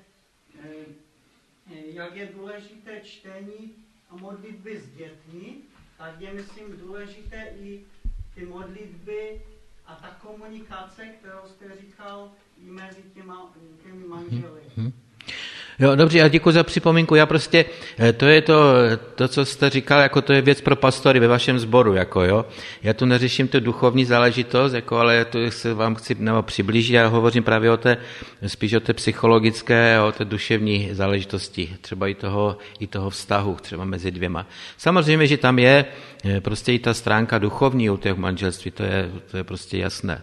jak je důležité čtení a modlitby s dětmi, tak je, myslím, důležité i ty modlitby a ta komunikace, kterou jste říkal, i mezi těma, těmi manželi. Hmm. Jo, dobře, já děkuji za připomínku. Já prostě, to je to, to, co jste říkal, jako to je věc pro pastory ve vašem sboru, jako jo. Já tu neřeším tu duchovní záležitost, jako, ale to se vám chci nebo přiblížit, já hovořím právě o té, spíš o té psychologické, o té duševní záležitosti, třeba i toho, i toho vztahu, třeba mezi dvěma. Samozřejmě, že tam je prostě i ta stránka duchovní u těch manželství, to je, to je prostě jasné.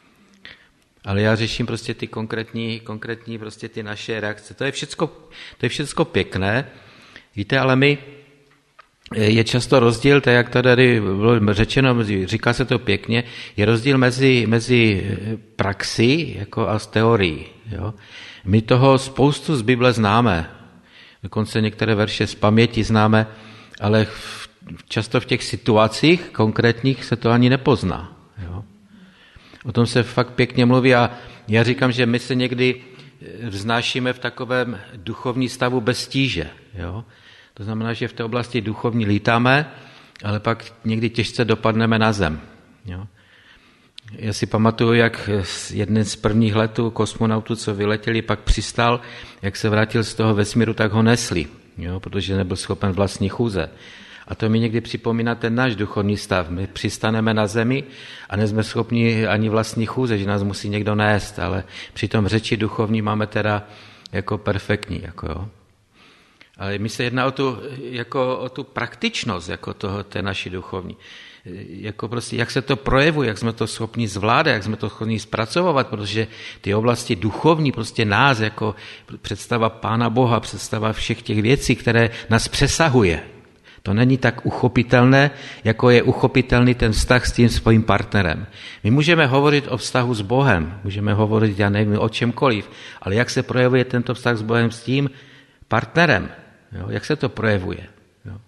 Ale já řeším prostě ty konkrétní, konkrétní prostě ty naše reakce. To je všecko, to je všecko pěkné. Víte, ale my je často rozdíl, tak jak tady bylo řečeno, říká se to pěkně, je rozdíl mezi, mezi praxí jako a s teorií. Jo? My toho spoustu z Bible známe, dokonce některé verše z paměti známe, ale v, často v těch situacích konkrétních se to ani nepozná. Jo? O tom se fakt pěkně mluví a já říkám, že my se někdy vznášíme v takovém duchovní stavu bez tíže. Jo? To znamená, že v té oblasti duchovní lítáme, ale pak někdy těžce dopadneme na zem. Jo? Já si pamatuju, jak jeden z prvních letů kosmonautů, co vyletěli, pak přistál, jak se vrátil z toho vesmíru, tak ho nesli, jo? Protože nebyl schopen vlastní chůze. A to mi někdy připomíná ten náš duchovní stav. My přistaneme na zemi a nejsme schopni ani vlastní chůze, že nás musí někdo nést, ale při tom řeči duchovní máme teda jako perfektní. Jako jo. Ale mi se jedná o tu, jako o tu praktičnost jako toho, té naší duchovní. Jako prostě, jak se to projevuje, jak jsme to schopni zvládat, jak jsme to schopni zpracovat, protože ty oblasti duchovní prostě nás, jako představa Pána Boha, představa všech těch věcí, které nás přesahuje. To není tak uchopitelné, jako je uchopitelný ten vztah s tím svým partnerem. My můžeme hovořit o vztahu s Bohem, můžeme hovořit, já nevím, o čemkoliv, ale jak se projevuje tento vztah s Bohem s tím partnerem? Jo? Jak se to projevuje? Jo?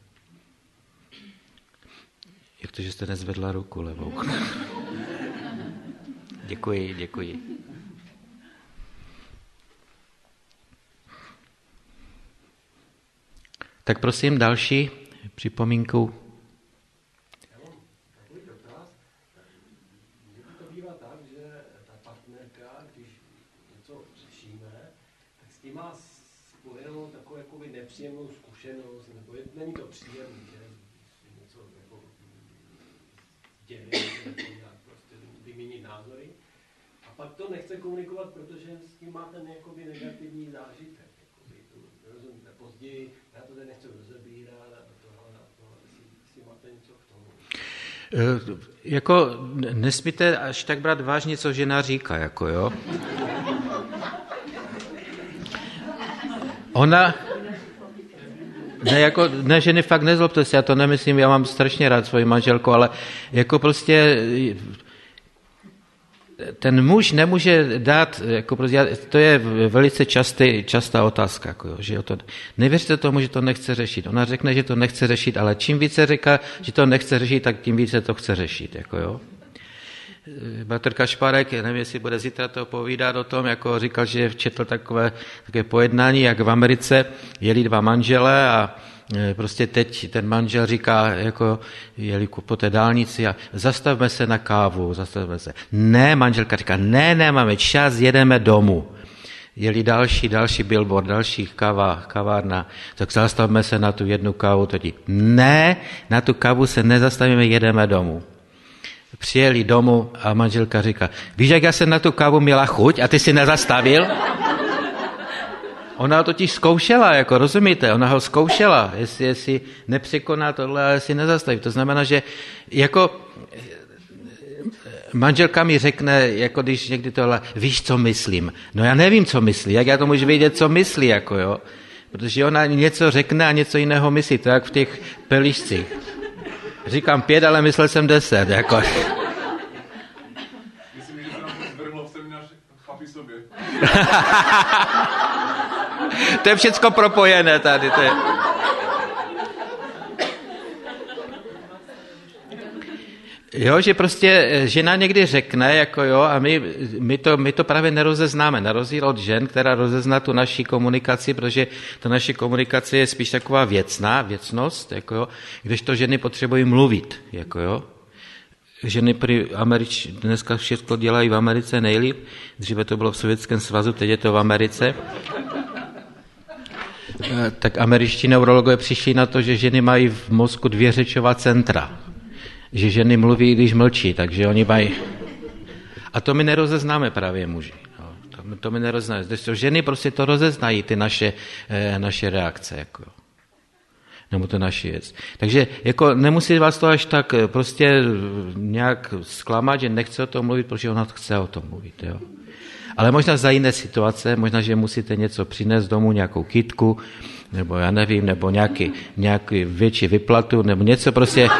Jak to, že jste nezvedla ruku levou? Děkuji, děkuji. Tak prosím, další připomínku. Já mám takový dotaz. Někdy to bývá tak, že ta partnerka, když něco řešíme, tak s tím má spojenou takovou jakoby nepříjemnou zkušenost, nebo je, není to příjemný, že něco jako děje, jako nějak prostě vyměnit názory. A pak to nechce komunikovat, protože s tím má ten jakoby negativní zážitek. Jakoby, to, rozumíte, později, já to tady nechci rozebírat, jako nesmíte až tak brát vážně, co žena říká, jako jo. Ona, ne, jako, ne, ženy fakt nezlobte se, já to nemyslím, já mám strašně rád svoji manželku, ale jako prostě ten muž nemůže dát, jako prostě, to je velice častý, častá otázka, jako jo, že to, nevěřte tomu, že to nechce řešit. Ona řekne, že to nechce řešit, ale čím více říká, že to nechce řešit, tak tím více to chce řešit. Jako jo. Bratr Kašpárek, nevím, jestli bude zítra to povídat o tom, jako říkal, že četl takové, takové pojednání, jak v Americe jeli dva manžele a prostě teď ten manžel říká, jako jeli po té dálnici a zastavme se na kávu, zastavme se. Ne, manželka říká, ne, ne, máme čas, jedeme domů. Jeli další, další billboard, další kava, kavárna, tak zastavme se na tu jednu kávu. Tedy. Ne, na tu kávu se nezastavíme, jedeme domů. Přijeli domů a manželka říká, víš, jak já jsem na tu kávu měla chuť a ty si nezastavil? Ona ho totiž zkoušela, jako rozumíte, ona ho zkoušela, jestli, jestli nepřekoná tohle, ale jestli nezastaví. To znamená, že jako manželka mi řekne, jako když někdy tohle, víš, co myslím. No já nevím, co myslí, jak já to můžu vědět, co myslí, jako jo. Protože ona něco řekne a něco jiného myslí, to jak v těch pelíšcích. Říkám pět, ale myslel jsem deset, jako. Myslím, že se nám to zvrhlo v seminář chlapi sobě. To je všecko propojené tady. To je. Jo, že prostě žena někdy řekne, jako jo, a my, my, to, my to právě nerozeznáme, na rozdíl od žen, která rozezná tu naši komunikaci, protože ta naše komunikace je spíš taková věcná, věcnost, jako jo, kdežto ženy potřebují mluvit, jako jo. Ženy prý Američ, dneska všechno dělají v Americe nejlíp, dříve to bylo v Sovětském svazu, teď je to v Americe. Tak američtí neurologové přišli na to, že ženy mají v mozku dvě řečová centra. Že ženy mluví, když mlčí, takže oni mají... A to my nerozeznáme právě muži. No, to, my, to my nerozeznáme. Ženy prostě to rozeznají, ty naše, eh, naše reakce. Jako. Nebo to naši věc. Takže jako nemusí vás to až tak prostě nějak zklamat, že nechce o tom mluvit, protože ona chce o tom mluvit. Jo. Ale možná za jiné situace, možná, že musíte něco přinést domů, nějakou kytku, nebo já nevím, nebo nějaký, nějaký větší vyplatu, nebo něco prostě...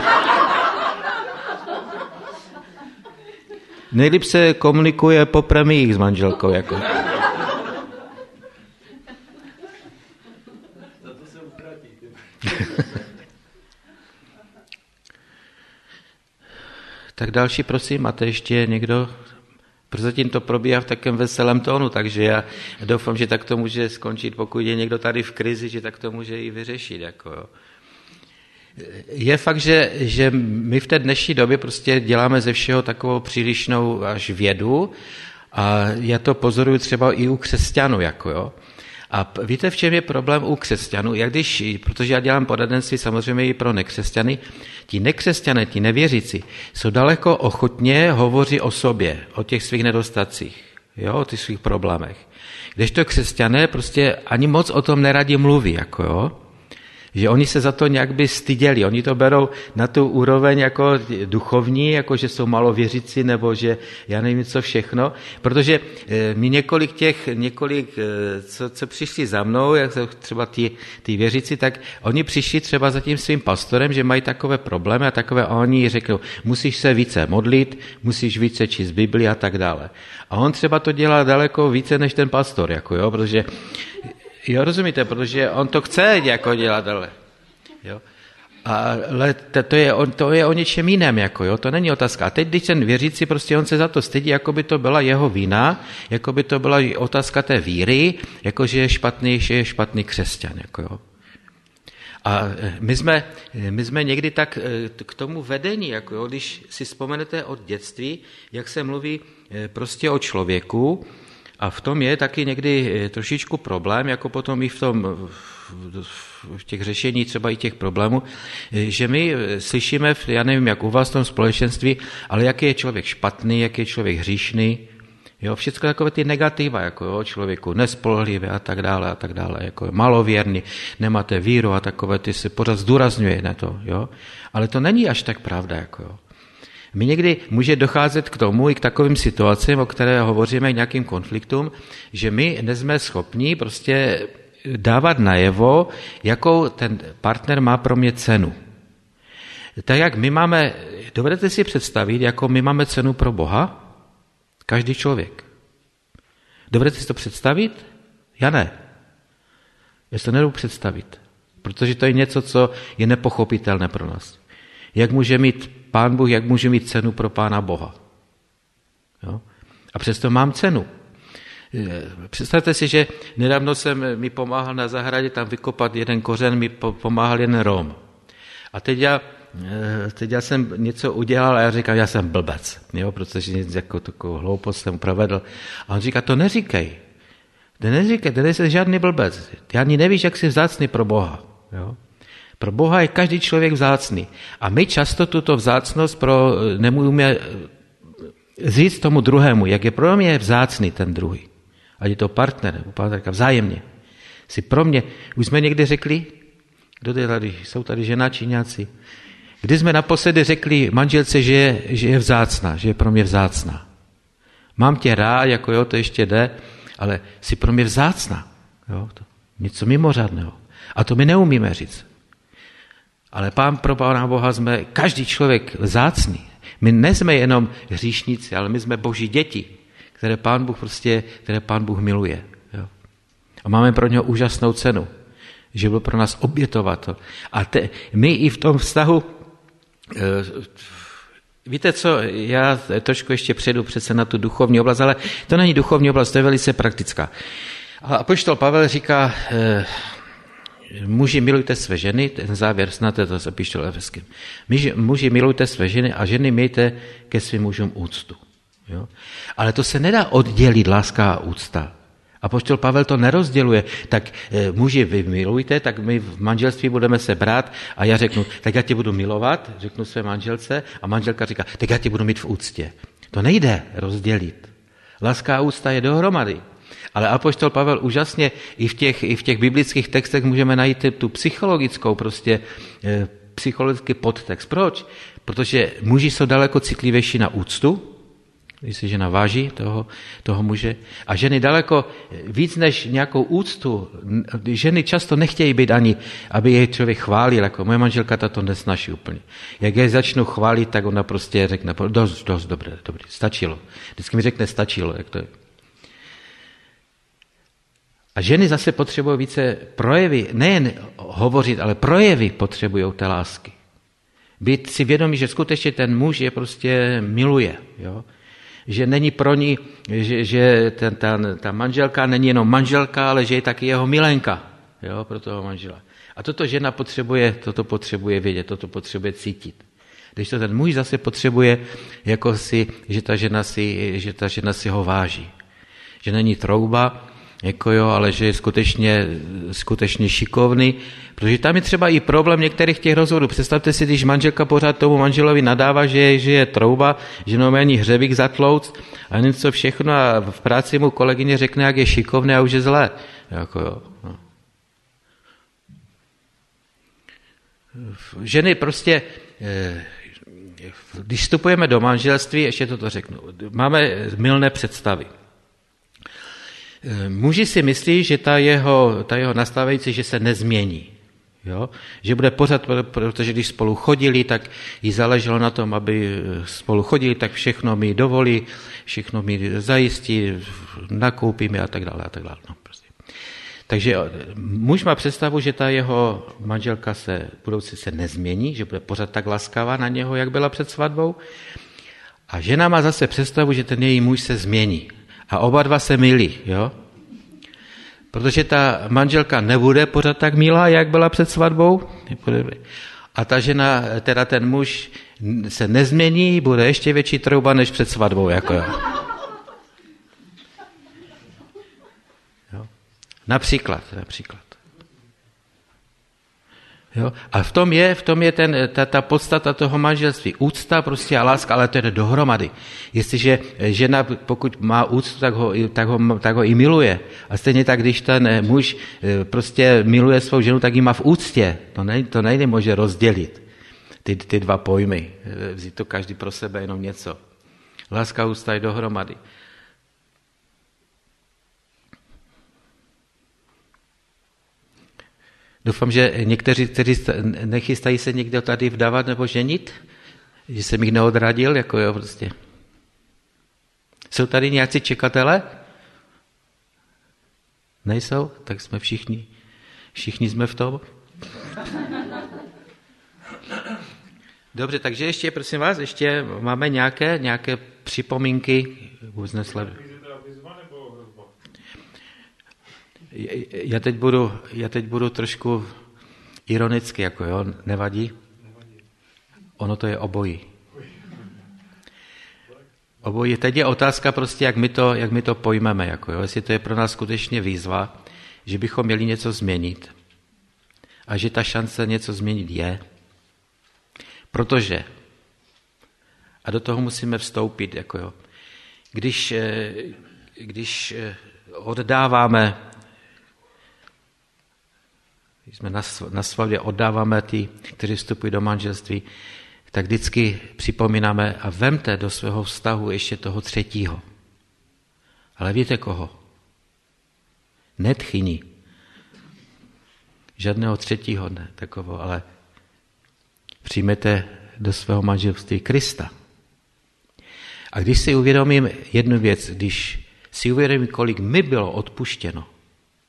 Nejlíp se komunikuje po premiích s manželkou. Jako. Za to se utratí. Tak další, prosím, máte ještě někdo? Prozatím to probíhá v takém veselém tónu, takže já doufám, že tak to může skončit, pokud je někdo tady v krizi, že tak to může i vyřešit. Jako jo. Je fakt, že, že my v té dnešní době prostě děláme ze všeho takovou přílišnou až vědu a já to pozoruju třeba i u křesťanů. Jako jo. A víte, v čem je problém u křesťanů? Jak když, protože já dělám poradenství samozřejmě i pro nekřesťany, ti nekřesťané, ti nevěřící, jsou daleko ochotně hovoří o sobě, o těch svých nedostatcích, jo, o těch svých problémech. Kdežto křesťané prostě ani moc o tom neradí mluví, jako jo. Že oni se za to nějak by styděli. Oni to berou na tu úroveň jako duchovní, jako že jsou malověřící, nebo že já nevím co všechno. Protože mi několik těch, několik, co, co přišli za mnou, jak jsou třeba ty, ty věřící, tak oni přišli třeba za tím svým pastorem, že mají takové problémy a takové, a oni řeknou, musíš se více modlit, musíš více číst Bibli a tak dále. A on třeba to dělá daleko více než ten pastor, jako jo, protože jo, rozumíte, protože on to chce jako dělat, ale, jo. Ale to, to, je, to je o něčem jiném, jako, jo, to není otázka. A teď, když ten věřící, prostě on se za to stydí, jako by to byla jeho vina, jako by to byla otázka té víry, jako že je špatný, že je špatný křesťan, jako jo. A my jsme, my jsme někdy tak k tomu vedení, jako jo, když si vzpomenete od dětství, jak se mluví prostě o člověku, a v tom je taky někdy trošičku problém, jako potom i v tom, v těch řešení třeba i těch problémů, že my slyšíme, já nevím, jak u vás v tom společenství, ale jaký je člověk špatný, jaký je člověk hříšný, jo, všechno takové ty negativa, jako jo, člověku nespolehlivý a tak dále a tak dále, jako malověrný, nemáte víru a takové, ty se pořád zdůrazňuje na to, jo, ale to není až tak pravda, jako jo. My někdy může docházet k tomu i k takovým situacím, o které hovoříme, k nějakým konfliktům, že my nejsme schopni prostě dávat najevo, jakou ten partner má pro mě cenu. Tak jak my máme, dovedete si představit, jako my máme cenu pro Boha? Každý člověk. Dovedete si to představit? Já ne. Já si to nedovedu představit, protože to je něco, co je nepochopitelné pro nás. Jak může mít Pán Bůh, jak může mít cenu pro Pána Boha. Jo? A přesto mám cenu. Představte si, že nedávno jsem mi pomáhal na zahradě tam vykopat jeden kořen, mi pomáhal jeden Rom. A teď já, teď já jsem něco udělal a já říkám, já jsem blbec, jo? Protože něco jako takovou hloupost jsem provedl. A on říká, to neříkej. To neříkej, to nejsi žádný blbec. Ty ani nevíš, jak jsi vzácný pro Boha. Jo? Pro Boha je každý člověk vzácný. A my často tuto vzácnost pro, nemůžeme říct tomu druhému, jak je pro mě vzácný ten druhý. Ať je to partner nebo partnerka, vzájemně. Si pro mě, už jsme někdy řekli, kdo tady, jsou tady žena Číňáci, kdy jsme naposledy řekli manželce, že je, že je vzácná, že je pro mě vzácná. Mám tě rád, jako jo, to ještě jde, ale jsi pro mě vzácná. Jo, to, něco mimořádného. A to my neumíme říct. Ale pán pro Pána Boha jsme každý člověk vzácný. My nejsme jenom hříšníci, ale my jsme Boží děti, které Pán Bůh prostě, které Pán Bůh miluje. Jo. A máme pro něho úžasnou cenu, že byl pro nás obětovat to. A te, my i v tom vztahu, víte co, já trošku ještě přejdu přece na tu duchovní oblast, ale to není duchovní oblast, to je velice praktická. A apoštol Pavel říká, eh, muži milujte své ženy, ten závěr znáte to z epištoly Efeským. Muži milujte své ženy a ženy mějte ke svým mužům úctu. Jo? Ale to se nedá oddělit láska a úcta. Apoštol Pavel to nerozděluje, tak e, muži vy milujte, tak my v manželství budeme se brát a já řeknu, tak já tě budu milovat, řeknu své manželce a manželka říká, tak já tě budu mít v úctě. To nejde rozdělit. Láska a úcta je dohromady. Ale apoštol Pavel úžasně i v těch, i v těch biblických textech můžeme najít tu psychologickou, prostě e, psychologický podtext. Proč? Protože muži jsou daleko citlivější na úctu, když se žena váží toho, toho muže. A ženy daleko víc než nějakou úctu. Ženy často nechtějí být ani, aby jej člověk chválil. Jako moje manželka to nesnaší úplně. Jak jej začnu chválit, tak ona prostě řekne, dost, dost, dobré, dobré, stačilo. Vždycky mi řekne, stačilo, jak to je. A ženy zase potřebují více projevy, nejen hovořit, ale projevy potřebují té lásky. Být si vědomí, že skutečně ten muž je prostě miluje, jo. Že není pro ní, že, že ten, ta, ta manželka není jenom manželka, ale že je taky jeho milenka, jo, pro toho manžela. A toto žena potřebuje, toto potřebuje vědět, toto potřebuje cítit. Když to ten muž zase potřebuje, jako si, že ta žena si, že ta žena si ho váží. Že není trouba, jako jo, ale že je skutečně, skutečně šikovný, protože tam je třeba i problém některých těch rozhodů. Představte si, když manželka pořád tomu manželovi nadává, že je, že je trouba, že normální hřebík zatlouct a něco všechno a v práci mu kolegyně řekne, jak je šikovný a už je zlé. Jako jo, no. Ženy prostě, když vstupujeme do manželství, ještě toto řeknu, máme mylné představy. Muži si myslí, že ta jeho, ta jeho nastávající, že se nezmění. Jo? Že bude pořád, protože když spolu chodili, tak jí záleželo na tom, aby spolu chodili, tak všechno mi dovolí, všechno mi zajistí, nakoupíme a tak dále. A tak dále. No, prostě. Takže muž má představu, že ta jeho manželka se budoucí se nezmění, že bude pořád tak laskavá na něho, jak byla před svatbou. A žena má zase představu, že ten její muž se změní. A oba dva se mylí, jo? Protože ta manželka nebude pořád tak milá, jak byla před svatbou. A ta žena, teda ten muž se nezmění, bude ještě větší trouba než před svatbou, jako jo. Jo? Například, například. Jo? A v tom je, v tom je ten, ta, ta podstata toho manželství. Úcta prostě a láska, ale to jde dohromady. Jestliže žena, pokud má úctu, tak ho, tak ho, tak ho i miluje. A stejně tak, když ten muž prostě miluje svou ženu, tak ji má v úctě. To, ne, to nejde može rozdělit, ty, ty dva pojmy. Vzít to každý pro sebe jenom něco. Láska a úcta je dohromady. Doufám, že někteří, kteří nechystají se někde tady vdávat nebo ženit, že jsem jich neodradil, jako jo, prostě. Jsou tady nějací čekatele? Nejsou? Tak jsme všichni, všichni jsme v tom. Dobře, takže ještě, prosím vás, ještě máme nějaké, nějaké připomínky? Vůbec nesleduji. Já teď budu, já teď budu trošku ironicky, jako jo, nevadí? Ono to je obojí. Obojí. Teď je otázka prostě, jak my to, jak my to pojmeme, jako jo, jestli to je pro nás skutečně výzva, že bychom měli něco změnit a že ta šance něco změnit je, protože, a do toho musíme vstoupit, jako jo, když, když oddáváme, když jsme na svatbě oddáváme ty, kteří vstupují do manželství, tak vždycky připomínáme a vemte do svého vztahu ještě toho třetího. Ale víte koho? Ne tchyni. Žádného třetího ne, takového, ale přijmete do svého manželství Krista. A když si uvědomím jednu věc, když si uvědomím, kolik mi bylo odpuštěno,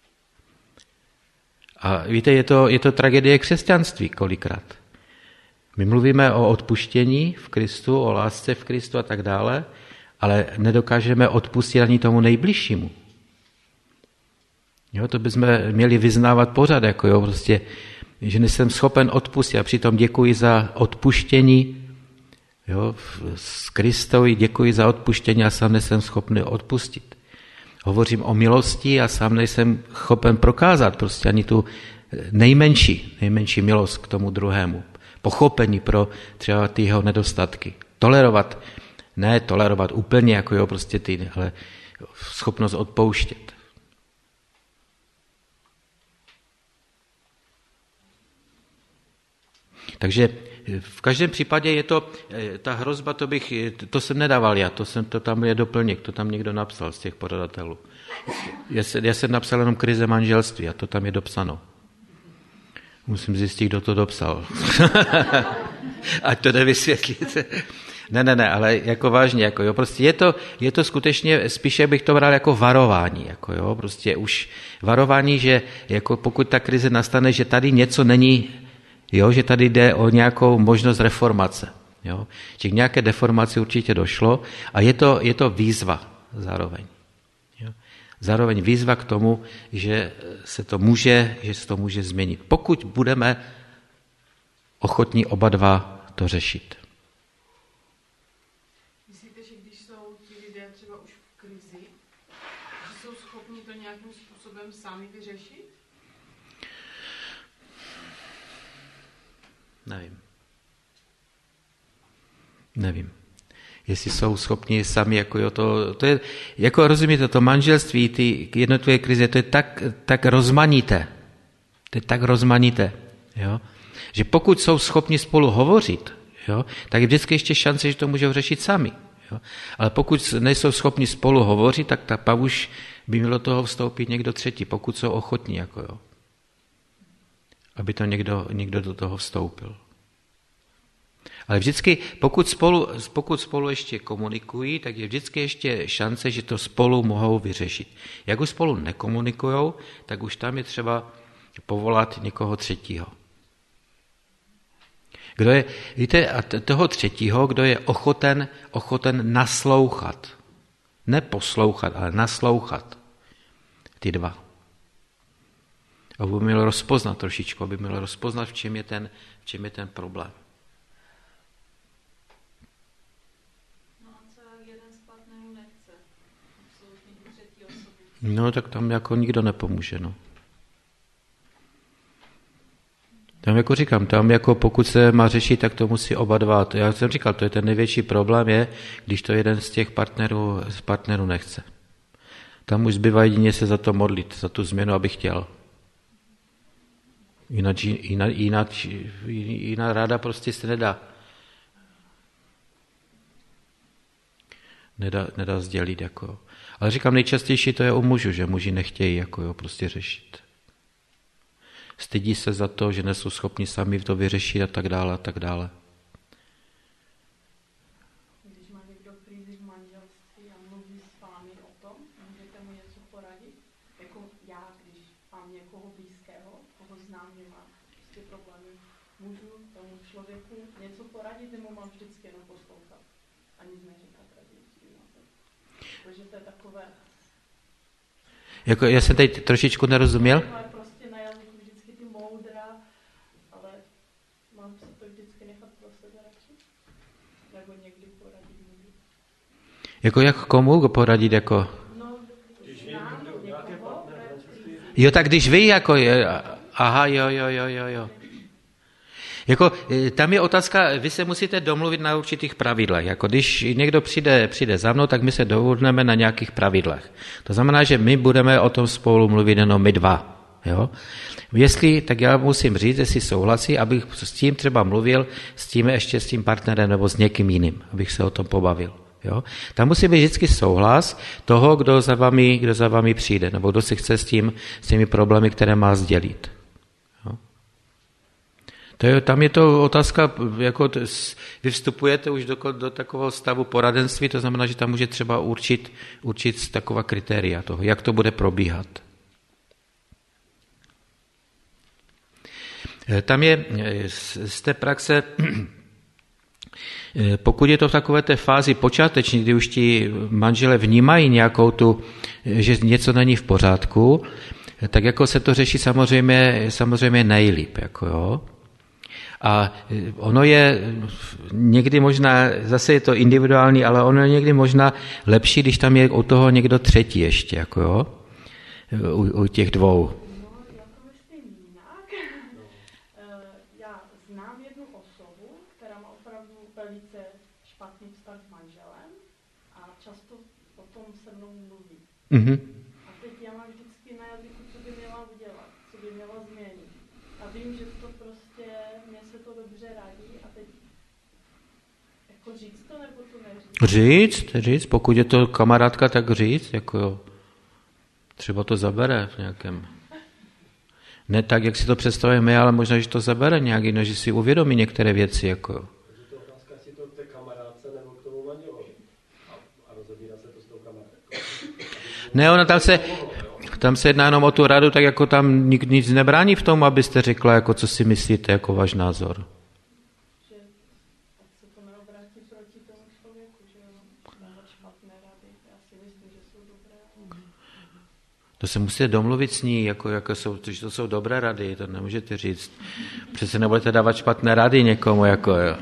a víte, je to, je to tragédie křesťanství kolikrát. My mluvíme o odpuštění v Kristu, o lásce v Kristu a tak dále, ale nedokážeme odpustit ani tomu nejbližšímu. Jo, to bychom měli vyznávat pořád, jako jo, prostě, že nejsem schopen odpustit a přitom děkuji za odpuštění, jo, z Kristovi děkuji za odpuštění a sám nejsem schopný odpustit. Hovořím o milosti a sám nejsem schopen prokázat prostě ani tu nejmenší, nejmenší milost k tomu druhému. Pochopení pro třeba ty jeho nedostatky. Tolerovat, ne tolerovat úplně jako jo, prostě ty, ale schopnost odpouštět. Takže v každém případě je to, ta hrozba, to bych, to jsem nedával já, to, jsem, to tam je doplněk, to tam někdo napsal z těch pořadatelů. Já, se, já jsem napsal jenom krize manželství a to tam je dopsáno. Musím zjistit, kdo to dopsal. Ať to nevysvětlíte. Ne, ne, ne, ale jako vážně, jako jo, prostě je to, je to skutečně, spíše bych to bral jako varování, jako jo, prostě už varování, že jako pokud ta krize nastane, že tady něco není, jo, že tady jde o nějakou možnost reformace, jo, že k nějaké deformaci určitě došlo a je to, je to výzva zároveň. Jo. Zároveň výzva k tomu, že se to může, že se to může změnit. Pokud budeme ochotní oba dva to řešit. Myslíte, že když jsou ti lidé třeba už v krizi, že jsou schopni to nějakým způsobem sami vyřešit? Nevím. Nevím. Jestli jsou schopni sami, jako jo, to, to je, jako rozumíte, to manželství, ty jednotlivé krize, to je tak, tak rozmanité. To je tak rozmanité, jo. Že pokud jsou schopni spolu hovořit, jo, tak je vždycky ještě šance, že to můžou řešit sami. Jo. Ale pokud nejsou schopni spolu hovořit, tak ta pak už by mělo toho vstoupit někdo třetí, pokud jsou ochotní, jako jo. Aby to někdo, někdo do toho vstoupil. Ale vždycky, pokud spolu, pokud spolu ještě komunikují, tak je vždycky ještě šance, že to spolu mohou vyřešit. Jak už spolu nekomunikujou, tak už tam je třeba povolat někoho třetího. Kdo je, víte, a toho třetího, kdo je ochoten, ochoten naslouchat. Ne poslouchat, ale naslouchat. Ty dva. Aby měl rozpoznat trošičku, aby měl rozpoznat, v čem je ten, v čem je ten problém. No a co jeden z partnerů nechce? Absolutně třetí osoby. No tak tam jako nikdo nepomůže, no. Tam jako říkám, tam jako pokud se má řešit, tak to musí oba dva. Já jsem říkal, to je ten největší problém, je, když to jeden z těch partnerů, z partnerů nechce. Tam už zbývá jedině se za to modlit, za tu změnu, aby chtěl. Jinak, jinak, jinak, jinak ráda prostě se nedá. Nedá, nedá sdělit, jako. Ale říkám, nejčastější to je u mužů, že muži nechtějí jako jo, prostě řešit. Stydí se za to, že nejsou schopni sami to vyřešit a tak dále a tak dále. Když má někdo krizi v manželství a mluví s vámi o tom, můžete mu něco poradit? Jako já, když mám někoho blízkého, koho znám, že má prostě problémy, můžu tomu člověku něco poradit, nebo mám vždycky jenom poslouchat a nic neříkat raději na to. Protože to je takové... Jako, já jsem teď trošičku nerozuměl. Prostě na jazyku vždycky ty moudra, ale mám si to vždycky nechat pro sebe radši? Nebo někdy poradit můžu? Jako jak komu poradit, jako... No, znám někoho, Jo, tak když vy, jako... Aha, jo, jo, jo, jo, jo. Jako, tam je otázka, vy se musíte domluvit na určitých pravidlech. Jako když někdo přijde, přijde za mnou, tak my se dohodneme na nějakých pravidlech. To znamená, že my budeme o tom spolu mluvit jenom my dva. Jo? Jestli, tak já musím říct, jestli souhlasí, abych s tím třeba mluvil, s tím ještě s tím partnerem nebo s někým jiným, abych se o tom pobavil. Jo? Tam musí být vždycky souhlas toho, kdo za vámi, kdo za vámi přijde, nebo kdo si chce s, tím, s těmi problémy, které má sdělit. To je, tam je to otázka, jako vy vstupujete už do, do takového stavu poradenství, to znamená, že tam může třeba určit, určit taková kritéria toho, jak to bude probíhat. Tam je z té praxe, pokud je to v takové té fázi počáteční, kdy už ti manželé vnímají nějakou tu, že něco není v pořádku, tak jako se to řeší samozřejmě, samozřejmě nejlíp. Jako jo. A ono je někdy možná, zase je to individuální, ale ono je někdy možná lepší, když tam je u toho někdo třetí ještě, jako jo, u, u těch dvou. No, já to myslím jinak. Já znám jednu osobu, která má opravdu velice špatný vztah s manželem a často o tom se mnou mluví. Mm-hmm. A teď já mám vždycky na jazyku, co by měla udělat, co by měla změnit. A vím, že to prostě, mně se to dobře radí a teď jako říct to nebo to neříct? Říct, říct, pokud je to kamarádka, tak říct, jako jo. Třeba to zabere v nějakém... Ne tak, jak si to představujeme, ale možná, že to zabere nějak jinak, že si uvědomí některé věci, jako jo. Takže to otázka, jestli to k té kamarádce nebo k tomu manželovi. A, a rozebírá se to s tou kamarádkou. Ne, ona tam se... Tam se jedná jenom o tu radu, tak jako tam nik, nic nebrání v tom, abyste řekla, jako co si myslíte, jako váš názor. Že se to neobrátí proti tomu člověku, že jo, dávat špatné rady. Já si myslím, že jsou dobré. To se musíte domluvit s ní, jako, jako jsou, že to jsou dobré rady, to nemůžete říct. Přece nebudete dávat špatné rady někomu, jako jo.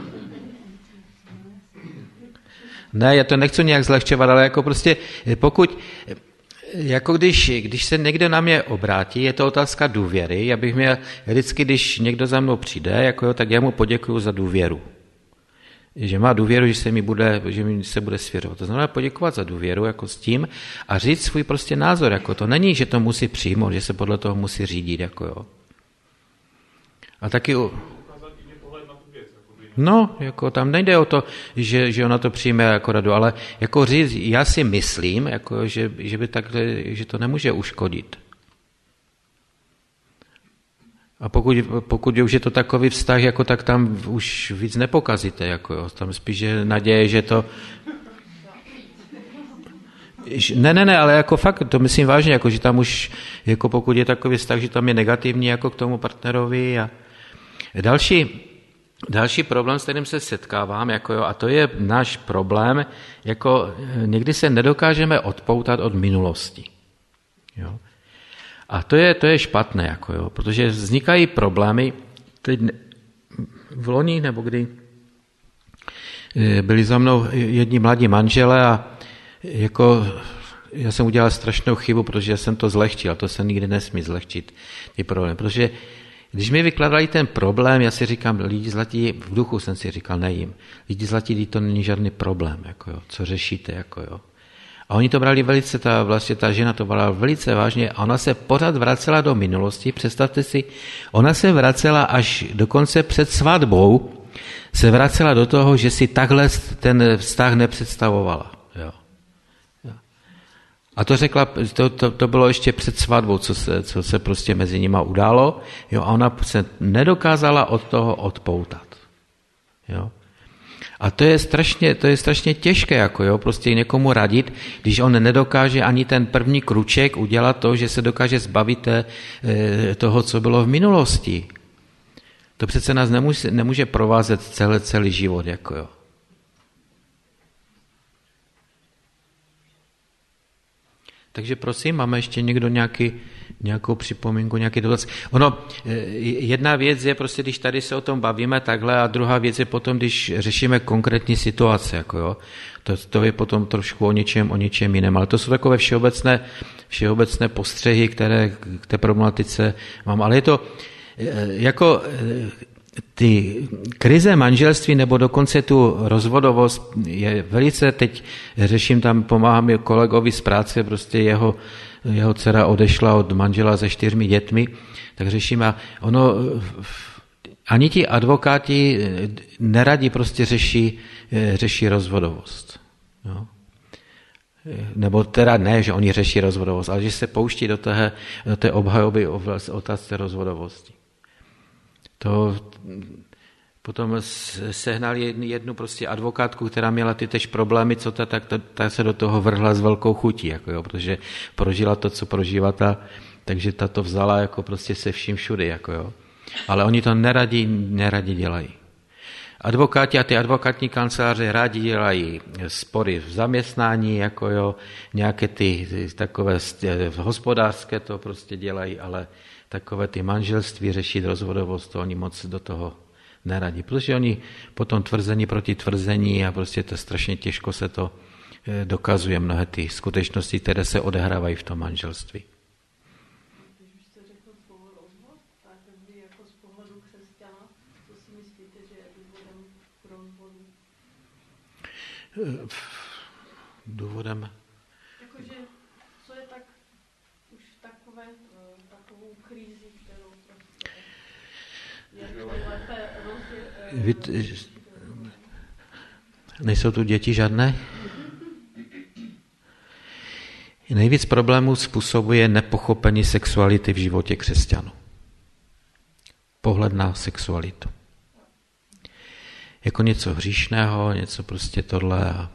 Ne, já to nechci nějak zlehčovat, ale jako prostě, pokud... Jako když, když se někdo na mě obrátí, je to otázka důvěry. Já bych měl vždycky, když někdo za mnou přijde, jako jo, tak já mu poděkuju za důvěru. Že má důvěru, že se mi bude, že mi se bude svěřovat. To znamená poděkovat za důvěru jako s tím a říct svůj prostě názor. Jako to není, že to musí přijmout, že se podle toho musí řídit. Jako jo. A taky... No, jako tam nejde o to, že, že ona to přijme jako radu, ale jako říct, já si myslím, jako, že, že, by takhle, že to nemůže uškodit. A pokud, pokud už je to takový vztah, jako, tak tam už víc nepokazíte. Jako, jo. Tam spíš je naděje, že to... Ne, ne, ne, ale jako fakt, to myslím vážně, jako, že tam už, jako pokud je takový vztah, že tam je negativní jako k tomu partnerovi. A další... Další problém, s kterým se setkávám, jako jo, a to je náš problém, jako někdy se nedokážeme odpoutat od minulosti. Jo. A to je, to je špatné, jako jo, protože vznikají problémy, teď v loni, nebo kdy byli za mnou jedni mladí manželé a jako já jsem udělal strašnou chybu, protože jsem to zlehčil, to se nikdy nesmí zlehčit, ty problémy, protože když mi vykladali ten problém, já si říkám, lidi zlatí, v duchu jsem si říkal, nejím, lidi zlatí, to není žádný problém, jako jo, co řešíte, jako jo. A oni to brali velice, ta, vlastně ta žena to brala velice vážně a ona se pořád vracela do minulosti, představte si, ona se vracela až dokonce před svatbou, se vracela do toho, že si takhle ten vztah nepředstavovala, jo. A to řekla, to, to, to bylo ještě před svatbou, co se, co se prostě mezi nima událo, jo, a ona se nedokázala od toho odpoutat. Jo. A to je strašně, to je strašně těžké, jako jo, prostě někomu radit, když on nedokáže ani ten první kruček udělat to, že se dokáže zbavit toho, co bylo v minulosti. To přece nás nemůže, nemůže provázet celý, celý život, jako jo. Takže prosím, máme ještě někdo nějaký, nějakou připomínku, nějaký dotaz. Ono, jedna věc je prostě, když tady se o tom bavíme takhle a druhá věc je potom, když řešíme konkrétní situace. Jako jo. To, to je potom trošku o něčem, o něčem jiném. Ale to jsou takové všeobecné, všeobecné postřehy, které k té problematice mám. Ale je to jako... Ty krize manželství nebo dokonce tu rozvodovost je velice, teď řeším tam, pomáhám kolegovi z práce, prostě jeho, jeho dcera odešla od manžela se čtyřmi dětmi, tak řeším a ono, ani ti advokáti neradi prostě řeší, řeší rozvodovost. Jo. Nebo teda ne, že oni řeší rozvodovost, ale že se pouští do té, do té obhajoby o otázce rozvodovosti. To potom sehnali jednu prostě advokátku, která měla ty tež problémy, co ta, tak ta, ta se do toho vrhla s velkou chutí, jako jo, protože prožila to, co prožívá ta, takže ta to vzala jako prostě se vším všudy, jako jo. Ale oni to neradi, neradi dělají. Advokáti a ty advokátní kanceláře rádi dělají spory v zaměstnání, jako jo, nějaké ty, ty takové hospodářské to prostě dělají, ale takové ty manželství řešit rozvodovost, to oni moc do toho neradí. Protože oni potom tvrzení proti tvrzení a prostě to strašně těžko se to dokazuje mnohé ty skutečnosti, které se odehrávají v tom manželství. Když už jste řekl slovo rozvod, tak vy jako z pohledu křesťana, co si myslíte, že je důvodem k rozvodu? Důvodem? Jakože, co je tak už takové, takovou krizi, kterou prostě je lépe rozdělit. Nejsou tu děti žádné? Nejvíc problémů způsobuje nepochopení sexuality v životě křesťanů. Pohled na sexualitu. Jako něco hříšného, něco prostě tohle.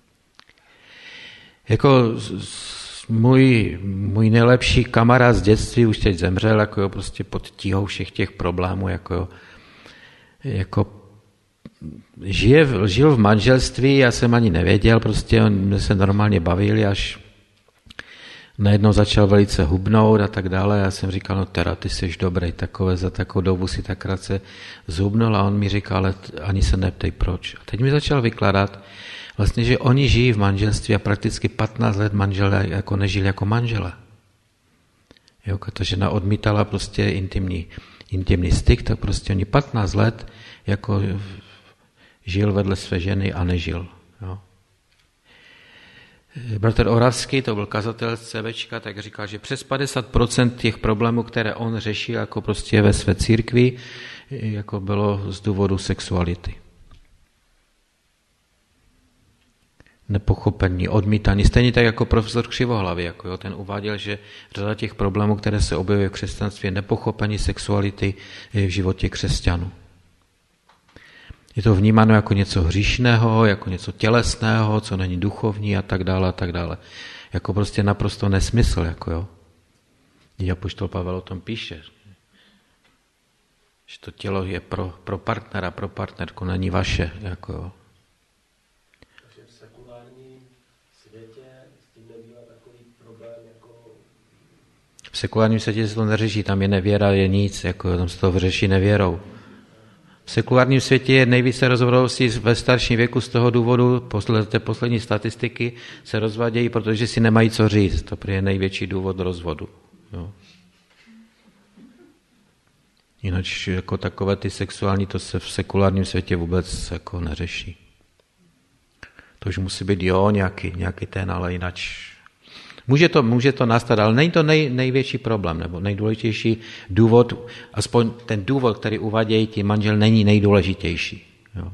Jako můj, můj nejlepší kamarád z dětství už teď zemřel, jako jo, prostě pod tíhou všech těch problémů, jako jo, jako žije, žil v manželství, já jsem ani nevěděl, prostě my se normálně bavili, až najednou začal velice hubnout a tak dále. Já jsem říkal, no teda, ty jsi dobrý, takové, za takovou dobu si tak krátce zhubnul a on mi říkal, ale ani se neptej proč. A teď mi začal vykládat, vlastně, že oni žijí v manželství a prakticky patnáct let manželé jako nežili jako manželé. Jo, ta žena odmítala prostě intimní, intimní styk, tak prostě oni patnáct let jako žil vedle své ženy a nežil. Jo. Bratr Oravský, to byl kazatel z CVčka, tak říkal, že přes padesát procent těch problémů, které on řešil jako prostě ve své církvi, jako bylo z důvodu sexuality. Nepochopení, odmítání. Stejně tak jako profesor Křivohlavy, jako jo, ten uváděl, že řada těch problémů, které se objevuje v křesťanství, je nepochopení sexuality v životě křesťanů. Je to vnímáno jako něco hříšného, jako něco tělesného, co není duchovní a tak dále a tak dále. Jako prostě naprosto nesmysl, jako jo. Apoštol Pavel o tom píše, že to tělo je pro, pro partnera, pro partnerku, není vaše, jako jo. Takže v sekulárním světě s tím nebývá takový problém, jako... V sekulárním světě se to neřeší, tam je nevěra, je nic, jako tam se to vyřeší nevěrou. V sekulárním světě je nejvíce rozvodovostí ve starším věku z toho důvodu, posle té poslední statistiky se rozvádějí, protože si nemají co říct. To je největší důvod rozvodu. Jo. Jinak jako takové ty sexuální, to se v sekulárním světě vůbec jako neřeší. To už musí být jo, nějaký, nějaký ten, ale jinak může to, může to nastat, ale není to nej, největší problém, nebo nejdůležitější důvod, aspoň ten důvod, který uvádějí ti manžel, není nejdůležitější. Jo.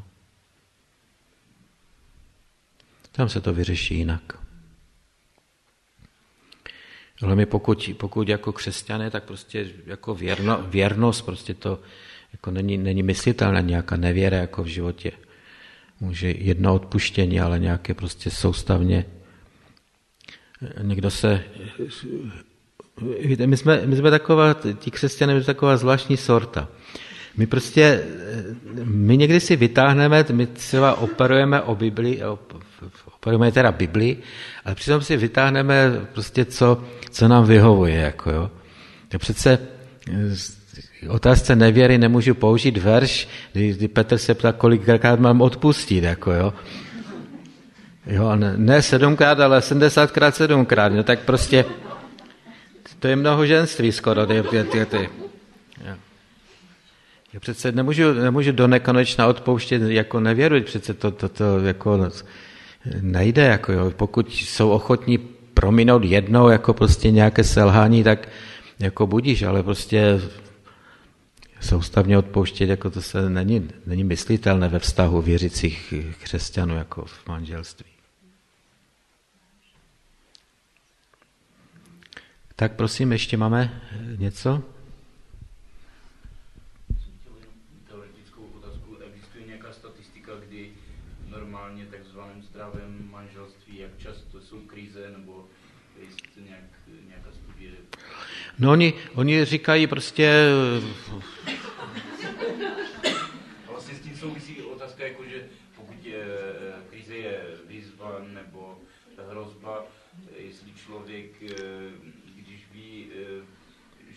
Tam se to vyřeší jinak. Ale my pokud, pokud jako křesťané, tak prostě jako věrno, věrnost, prostě to jako není, není myslitelná nějaká nevěra jako v životě. Může jedno odpuštění, ale nějaké prostě soustavně. Někdo se... Víte, my jsme, my jsme taková, ti křesťané, my jsme taková zvláštní sorta. My prostě, my někdy si vytáhneme, my třeba operujeme o Bibli, operujeme teda Bibli, ale přitom si vytáhneme prostě, co, co nám vyhovuje, jako jo. To přece otázce nevěry nemůžu použít verš, kdy, kdy Petr se ptá, kolikrát mám odpustit, jako jo. Jo, ne, ne sedmkrát, ale sedmdesátkrát sedmkrát, no tak prostě to je mnohoženství skoro, ty, ty, ty, ty. Já přece nemůžu, nemůžu do nekonečna odpouštět jako nevěru, přece to, to, to jako nejde, jako jo. Pokud jsou ochotní prominout jednou jako prostě nějaké selhání, tak jako budíš, ale prostě soustavně odpouštět, jako to se není, není myslitelné ve vztahu věřících křesťanů jako v manželství. Tak prosím, ještě máme něco? Teoretickou otázku. Existuje nějaká statistika, kdy v normálně takzvaném zdravém manželství, jak často jsou krize, nebo jestli nějak, nějaká studie? No oni, oni říkají prostě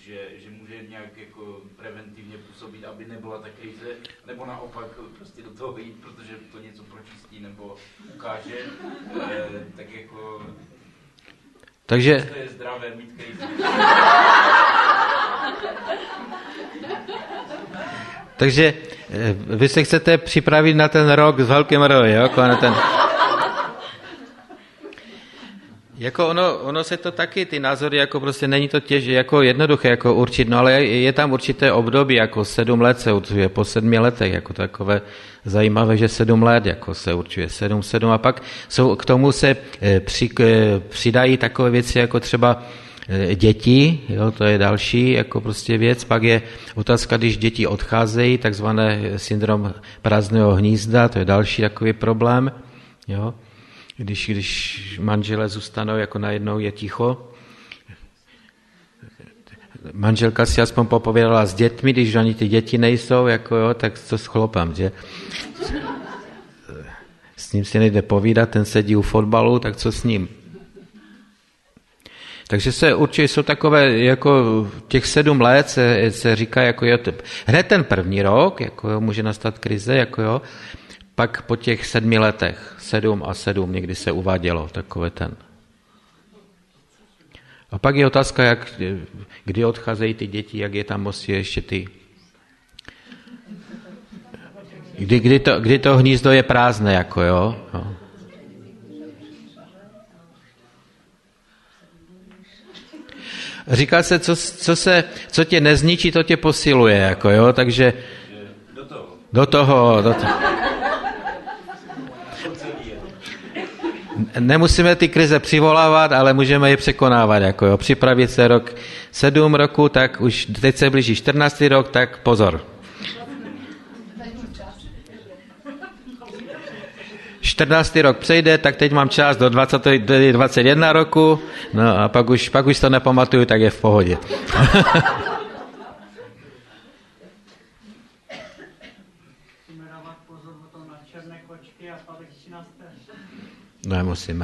že, že může nějak jako preventivně působit, aby nebyla ta krize, nebo naopak prostě do toho jít, protože to něco pročistí nebo ukáže, e, tak jako... Takže... To je zdravé mít krizi. Takže vy se chcete připravit na ten rok s velkým R, jo? Jako na ten... Jako ono, ono se to taky, ty názory, jako prostě není to těž, jako jednoduché jako určit, no ale je, je tam určité období, jako sedm let se určuje, po sedmi letech, jako takové zajímavé, že sedm let jako se určuje, sedm, sedm a pak jsou, k tomu se při, přidají takové věci, jako třeba děti, jo, to je další jako prostě věc, pak je otázka, když děti odcházejí, takzvané syndrom prázdného hnízda, to je další takový problém, jo. Když, když manželé zůstanou, jako najednou je ticho. Manželka si aspoň popovídala s dětmi, když ani ty děti nejsou, jako jo, tak to s chlopem, že? S ním si nejde povídat, ten sedí u fotbalu, tak co s ním? Takže se určitě jsou takové, jako těch sedm let se, se říká, jako jo, hned ten první rok, jako jo, může nastat krize, jako jo, pak po těch sedmi letech, sedm a sedm, někdy se uvádělo takové ten. A pak je otázka, jak, kdy odcházejí ty děti, jak je tam vlastně ještě ty... Kdy, kdy, to, kdy to hnízdo je prázdné, jako jo. No. Říká se, co, co, se, co tě nezničí, to tě posiluje, jako jo, takže... Do toho. Do toho, do toho. Nemusíme ty krize přivolávat, ale můžeme je překonávat. Jako jo. Připravit se rok sedm roku, tak už teď se blíží čtrnáctý rok, tak pozor. čtrnáctý rok přejde, tak teď mám čas do dvacet jedna roku, no a pak už, pak už to nepamatuju, tak je v pohodě. Nemusíme.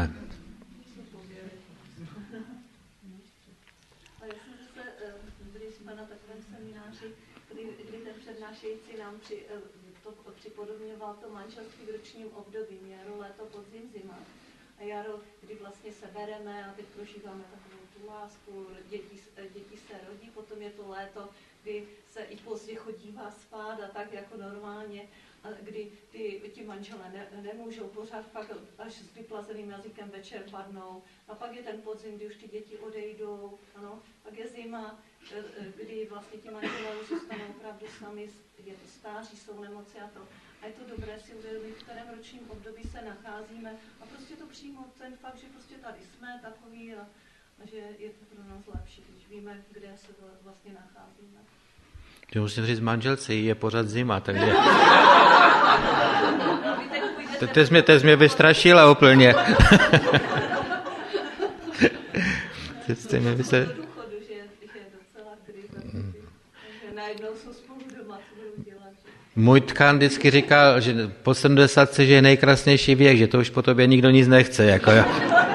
Ale já jsem zase, byli jsme na takovém semináři, kdy, kdy ten přednášející nám při, to připodobňoval to manželství v ročním období, jaro, léto, podzim, zima. A jaro, kdy vlastně se bereme a teď prožíváme takovou tu lásku, děti, děti se rodí, potom je to léto, kdy se i pozdě chodívá spát a tak jako normálně. A kdy ty, ti manželé ne, nemůžou pořád fakt až s vyplazeným jazykem večer padnou. A pak je ten podzim, kdy už ty děti odejdou, ano. Pak je zima, kdy vlastně ti manželé už zůstanou opravdu sami, je to stáří, jsou nemoci a to. A je to dobré si uvědomit, v kterém ročním období se nacházíme a prostě to přijmout ten fakt, že prostě tady jsme takový a, a že je to pro nás lepší, když víme, kde se vlastně nacházíme. Já musím říct manželce, je pořád zima, takže... Teď mě, teď mě vystrašila úplně. Teď jste mě vystrašila. Můj tchán vždycky říkal, že po sedmdesátce, že je nejkrásnější věk, že to už po tobě nikdo nic nechce, jako já.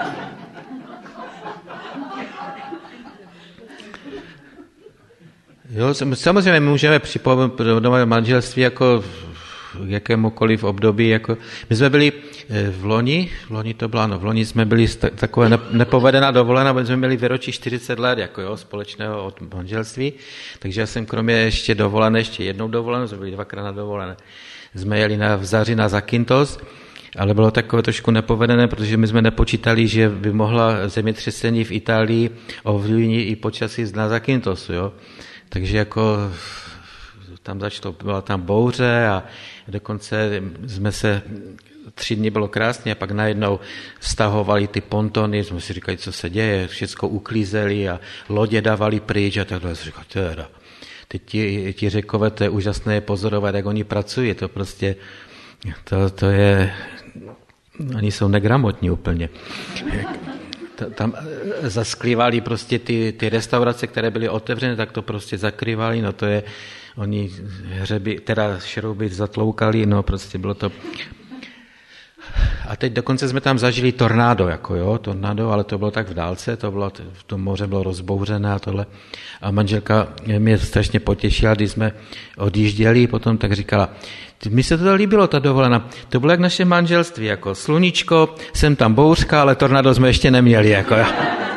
Jo, samozřejmě můžeme připomenout manželství jako v jakémukoliv období. Jako... My jsme byli v loni, v loni to bylo, no, v loni jsme byli takové nepovedená dovolená, protože jsme měli výročí čtyřicet let jako, jo, společného od manželství, takže já jsem kromě ještě dovolené, ještě jednou dovolenou, jsme byli dvakrát na dovolené. Jsme jeli na, v září na Zakynthos, ale bylo takové trošku nepovedené, protože my jsme nepočítali, že by mohla zemětřesení v Itálii ovlivnit i počasí na Zakyntosu, jo. Takže jako tam začalo, byla tam bouře a dokonce jsme se, tři dny bylo krásně a pak najednou stahovali ty pontony, jsme si říkali, co se děje, všechno uklízeli a lodě dávali pryč a takhle. Jsem říkal, teda, teď ti, ti Řekové, to je úžasné pozorovat, jak oni pracují, to prostě, to, to je, oni jsou negramotní úplně. Tam zaskrývali prostě ty, ty restaurace, které byly otevřené, tak to prostě zakrývali, no to je, oni hřeby, teda šrouby zatloukali, no prostě bylo to, A teď dokonce jsme tam zažili tornádo, jako jo, tornádo, ale to bylo tak v dálce, to bylo, v tom moře bylo rozbouřené a tohle. A manželka mě strašně potěšila, když jsme odjížděli, potom tak říkala, mi se to líbilo, ta dovolená, to bylo jak naše manželství, jako sluníčko, jsem tam bouřka, ale tornádo jsme ještě neměli, jako jo.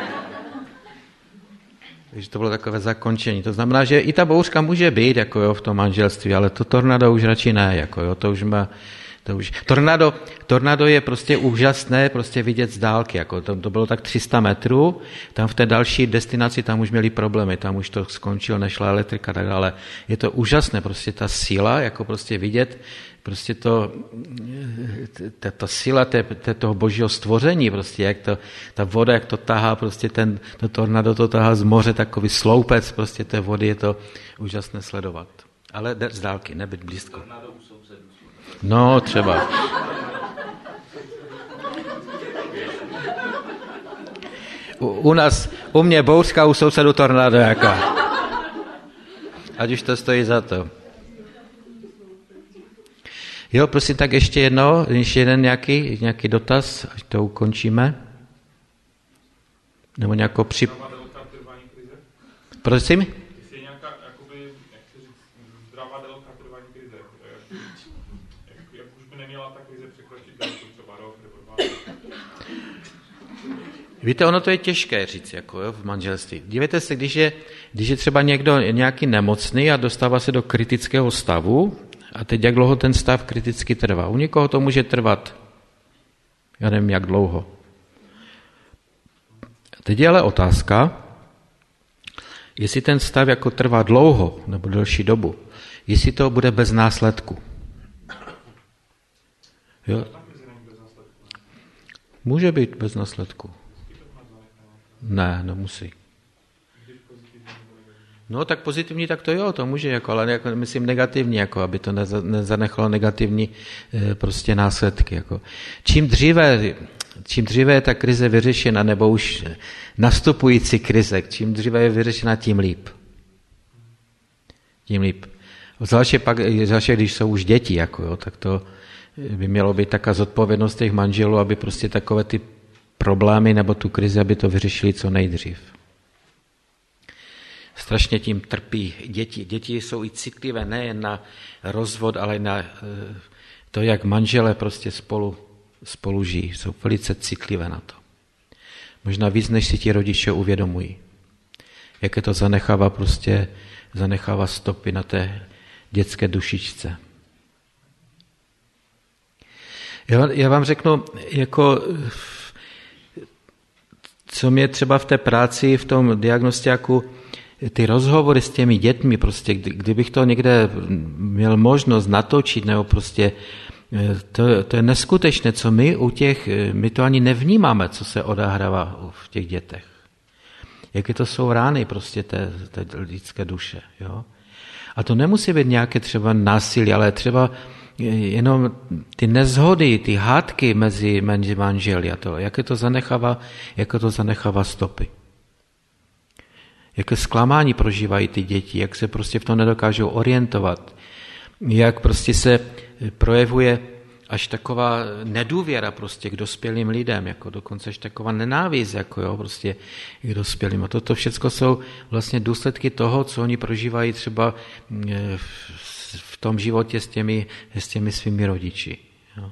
Takže to bylo takové zakončení. To znamená, že i ta bouřka může být, jako jo, v tom manželství, ale to tornádo už radši ne, jako jo, to už má. To už. Tornádo, tornádo je prostě úžasné prostě vidět z dálky. Jako to, to bylo tak tři sta metrů, tam v té další destinaci tam už měli problémy, tam už to skončilo, nešla elektrika, tak dále. Je to úžasné, prostě ta síla, jako prostě vidět, prostě to, ta, ta síla té, té toho božího stvoření, prostě jak to, ta voda, jak to tahá, prostě ten, to tornádo to tahá z moře, takový sloupec prostě té vody, je to úžasné sledovat. Ale z dálky, nebyt blízko. No, třeba. U, u nás, u mě bouřka, u sousedu tornádo jaká. Ať už to stojí za to. Jo, prosím, tak ještě jedno, ještě jeden nějaký, nějaký dotaz, až to ukončíme. Nebo nějakou při... Prosím? Víte, ono to je těžké říct jako, jo, v manželství. Dívejte se, když je, když je třeba někdo nějaký nemocný a dostává se do kritického stavu, a teď jak dlouho ten stav kriticky trvá. U někoho to může trvat, já nevím, jak dlouho. Teď je ale otázka, jestli ten stav jako trvá dlouho nebo delší dobu, jestli to bude bez následku. Jo? Může být bez následku. Ne, nemusí. No tak pozitivní, tak to jo, to může, jako, ale jako, myslím negativní, jako, aby to nezanechalo negativní e, prostě následky. Jako. Čím dříve, čím dříve je ta krize vyřešena, nebo už nastupující krize, čím dříve je vyřešena, tím líp. Tím líp. Zvláště pak, zvláště když jsou už děti, jako, jo, tak to by mělo být taká zodpovědnost těch manželů, aby prostě takové ty problémy nebo tu krizi, aby to vyřešili co nejdřív. Strašně tím trpí děti. Děti jsou i citlivé nejen na rozvod, ale na to, jak manželé prostě spolu, spolu žijí. Jsou velice citlivé na to. Možná víc, než si ti rodiče uvědomují. Jaké to zanechává prostě, zanechává stopy na té dětské dušičce. Já, já vám řeknu, jako co mě třeba v té práci, v tom diagnostiáku, ty rozhovory s těmi dětmi, prostě, kdybych to někde měl možnost natočit, nebo prostě, to, to je neskutečné, co my u těch, my to ani nevnímáme, co se odehrává v těch dětech. Jaké to jsou rány prostě té, té lidské duše. Jo? A to nemusí být nějaké třeba násilí, ale třeba jenom ty nezhody, ty hádky mezi manželi a to, jaké to zanechává, jaké to zanechává stopy. Jaké zklamání prožívají ty děti, jak se prostě v tom nedokážou orientovat, jak prostě se projevuje až taková nedůvěra prostě k dospělým lidem, jako dokonce až taková nenávist, jako jo, prostě k dospělým. A toto všechno jsou vlastně důsledky toho, co oni prožívají třeba v tom životě s těmi, s těmi svými rodiči. Jo.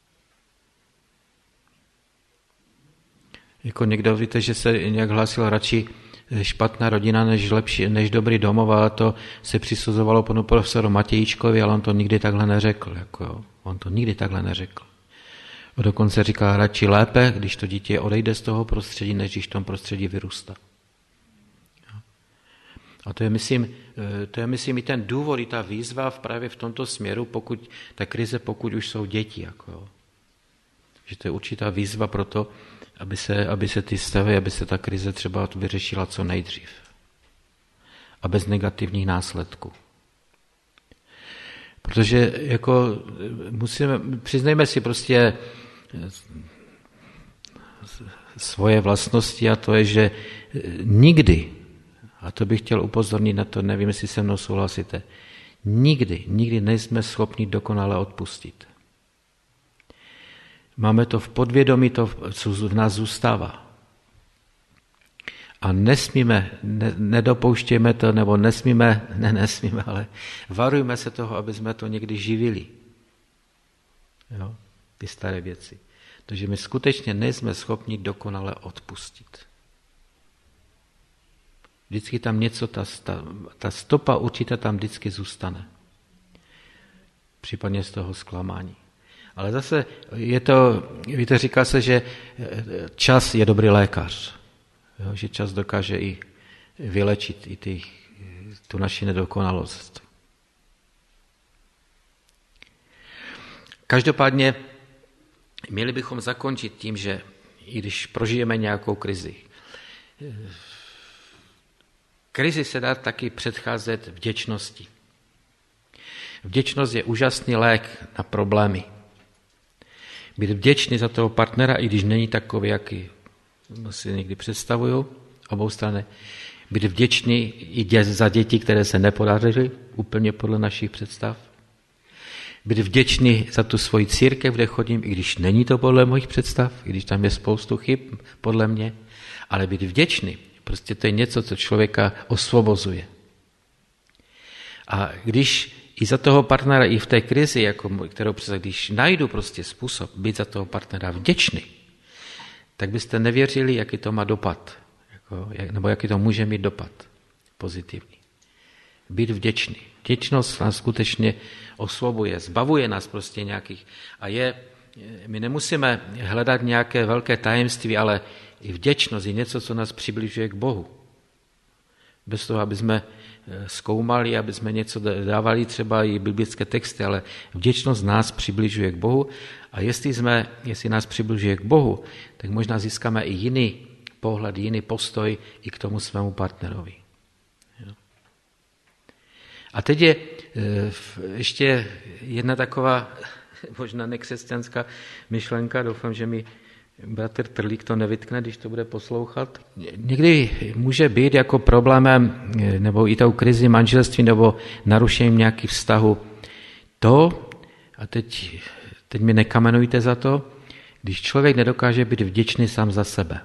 Jako někdo, víte, že se nějak hlásil radši špatná rodina než, lepší, než dobrý domov, a to se přisuzovalo panu profesoru Matějíčkovi, ale on to nikdy takhle neřekl. Jako jo. On to nikdy takhle neřekl. A dokonce říkal radši lépe, když to dítě odejde z toho prostředí, než když v tom prostředí vyrůstá. Jo. A to je, myslím, to je, myslím, i ten důvod, i ta výzva právě v tomto směru, pokud ta krize, pokud už jsou děti. Jako jo. Že to je určitá výzva pro to, aby se, aby se ty stavy, aby se ta krize třeba vyřešila co nejdřív. A bez negativních následků. Protože jako musíme, přiznejme si prostě svoje vlastnosti, a to je, že nikdy, a to bych chtěl upozornit na to, nevím, jestli se mnou souhlasíte, nikdy, nikdy nejsme schopni dokonale odpustit. Máme to v podvědomí, to, co v nás zůstává. A nesmíme, ne, nedopouštějme to, nebo nesmíme, ne nesmíme, ale varujme se toho, aby jsme to někdy živili. Jo? Ty staré věci. Takže my skutečně nejsme schopni dokonale odpustit. Vždycky tam něco, ta, ta, ta stopa určitě tam vždycky zůstane. Případně z toho zklamání. Ale zase je to, víte, říká se, že čas je dobrý lékař. Jo, že čas dokáže i vylečit i ty, tu naši nedokonalost. Každopádně měli bychom zakončit tím, že i když prožijeme nějakou krizi, krizi se dá taky předcházet vděčnosti. Vděčnost je úžasný lék na problémy. Být vděčný za toho partnera, i když není takový, jaký si někdy představuju, obou strany. Být vděčný i za děti, které se nepodařily úplně podle našich představ. Být vděčný za tu svoji církev, kde chodím, i když není to podle mojich představ, i když tam je spoustu chyb podle mě, ale být vděčný, prostě to je něco, co člověka osvobozuje. A když i za toho partnera, i v té krizi, jako, kterou přes, když najdu prostě způsob být za toho partnera vděčný, tak byste nevěřili, jaký to má dopad, jako, nebo jaký to může mít dopad pozitivní. Být vděčný. Vděčnost nás skutečně osvobuje, zbavuje nás prostě nějakých. A je, my nemusíme hledat nějaké velké tajemství, ale i vděčnost je něco, co nás přibližuje k Bohu. Bez toho, aby jsme zkoumali, aby jsme něco dávali, třeba i biblické texty, ale vděčnost nás přibližuje k Bohu a jestli, jsme, jestli nás přibližuje k Bohu, tak možná získáme i jiný pohled, jiný postoj i k tomu svému partnerovi. A teď je ještě jedna taková možná nekřesťanská myšlenka, doufám, že mi bratr Trlík to nevytkne, když to bude poslouchat. Někdy může být jako problémem, nebo i tou krizi manželství, nebo narušením nějakých vztahů to, a teď, teď mi nekamenujte za to, když člověk nedokáže být vděčný sám za sebe.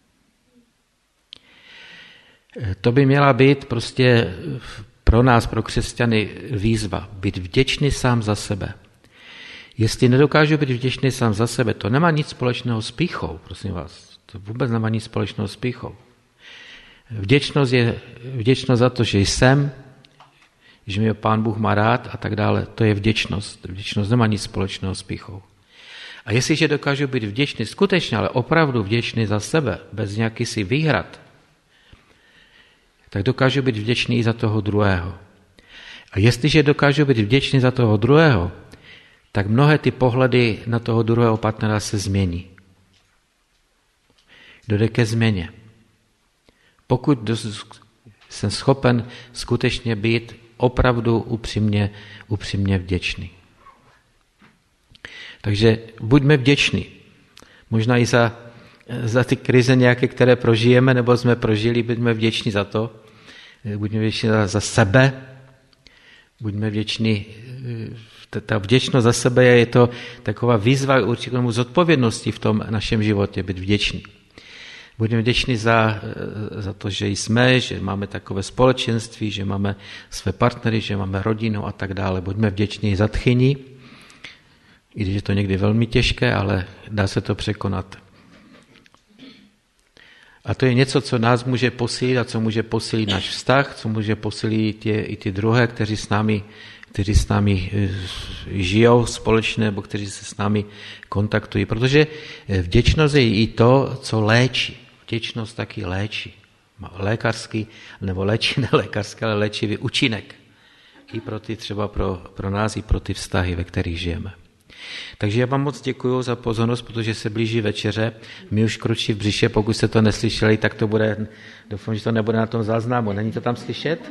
To by měla být prostě pro nás, pro křesťany, výzva. Být vděčný sám za sebe. Jestli nedokážu být vděčný sám za sebe, to nemá nic společného s pýchou, prosím vás. To vůbec nemá nic společného s pýchou. Vděčnost je vděčnost za to, že jsem, že mě Pán Bůh má rád a tak dále. To je vděčnost. Vděčnost nemá nic společného s pýchou. A jestliže dokážu být vděčný skutečně, ale opravdu vděčný za sebe, bez nějaký si výhrad, tak dokážu být vděčný i za toho druhého. A jestliže dokážu být vděčný za toho druhého, tak mnohé ty pohledy na toho druhého partnera se změní. Dojde ke změně. Pokud jsem schopen skutečně být opravdu upřímně, upřímně vděčný. Takže buďme vděční. Možná i za, za ty krize nějaké, které prožijeme, nebo jsme prožili, buďme vděční za to. Buďme vděční za, za sebe. Buďme vděční. Ta vděčnost za sebe je to taková výzva určitému zodpovědnosti v tom našem životě, být vděční. Buďme vděční za, za to, že jsme, že máme takové společenství, že máme své partnery, že máme rodinu a tak dále. Buďme vděční za tchyni, i když je to někdy velmi těžké, ale dá se to překonat. A to je něco, co nás může posílit a co může posílit náš vztah, co může posílit tě, i ty druhé, kteří s námi, kteří s námi žijou společně, nebo kteří se s námi kontaktují. Protože vděčnost je i to, co léčí. Vděčnost taky léčí. Lékařský, nebo léčí, ne lékařský, ale léčivý účinek. I pro ty, třeba pro, pro nás, i pro ty vztahy, ve kterých žijeme. Takže já vám moc děkuju za pozornost, protože se blíží večeře. My už kručí v břiše, pokud jste to neslyšeli, tak to bude, doufám, že to nebude na tom záznamu. Není to tam slyšet?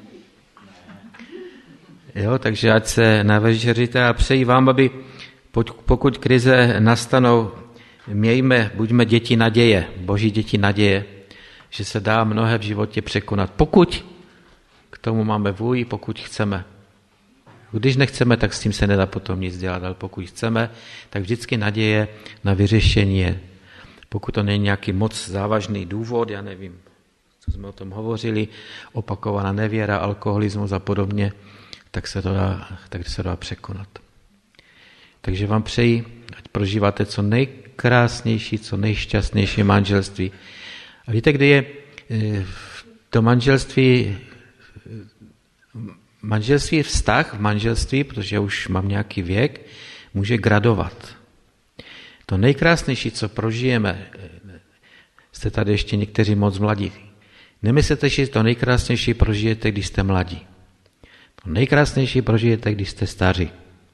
Jo, takže ať se navečeříte a přeji vám, aby pokud krize nastanou, mějme, buďme děti naděje, boží děti naděje, že se dá mnohé v životě překonat. Pokud k tomu máme vůli, pokud chceme. Když nechceme, tak s tím se nedá potom nic dělat, ale pokud chceme, tak vždycky naděje na vyřešení je. Pokud to není nějaký moc závažný důvod, já nevím, co jsme o tom hovořili, opakovaná nevěra, alkoholismus a podobně, tak se to dá, tak se dá překonat. Takže vám přeji, ať prožíváte co nejkrásnější, co nejšťastnější manželství. A víte, kdy je to manželství, manželství vztah v manželství, protože já už mám nějaký věk, může gradovat. To nejkrásnější, co prožijeme, jste tady ještě někteří moc mladí. Nemyslete, že to nejkrásnější prožijete, když jste mladí. To nejkrásnější prožijete, když jste staří.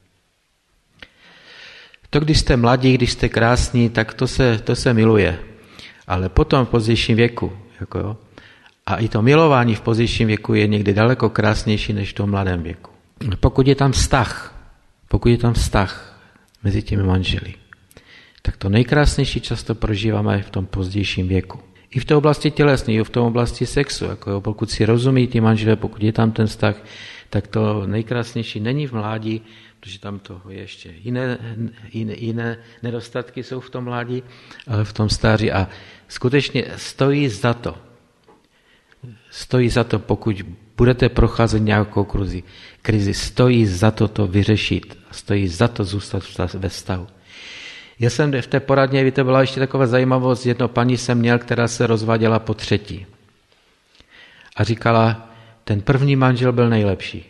To, když jste mladí, když jste krásní, tak to se, to se miluje. Ale potom v pozdějším věku, jako jo, a i to milování v pozdějším věku je někdy daleko krásnější než v tom mladém věku. Pokud je tam vztah, pokud je tam vztah mezi těmi manželi, tak to nejkrásnější často prožíváme v tom pozdějším věku. I v té oblasti tělesné, i v té oblasti sexu. Jako jo, pokud si rozumí ty manželé, pokud je tam ten vztah, tak to nejkrásnější není v mládí, protože tam toho je ještě jiné, jiné, jiné nedostatky jsou v tom mládí, ale v tom stáří. A skutečně stojí za to. Stojí za to, pokud budete procházet nějakou krizi, krizi, stojí za to to vyřešit. Stojí za to zůstat ve vztahu. Já jsem v té poradně, víte, byla ještě taková zajímavost, jedno paní jsem měl, která se rozváděla po třetí. A říkala, ten první manžel byl nejlepší.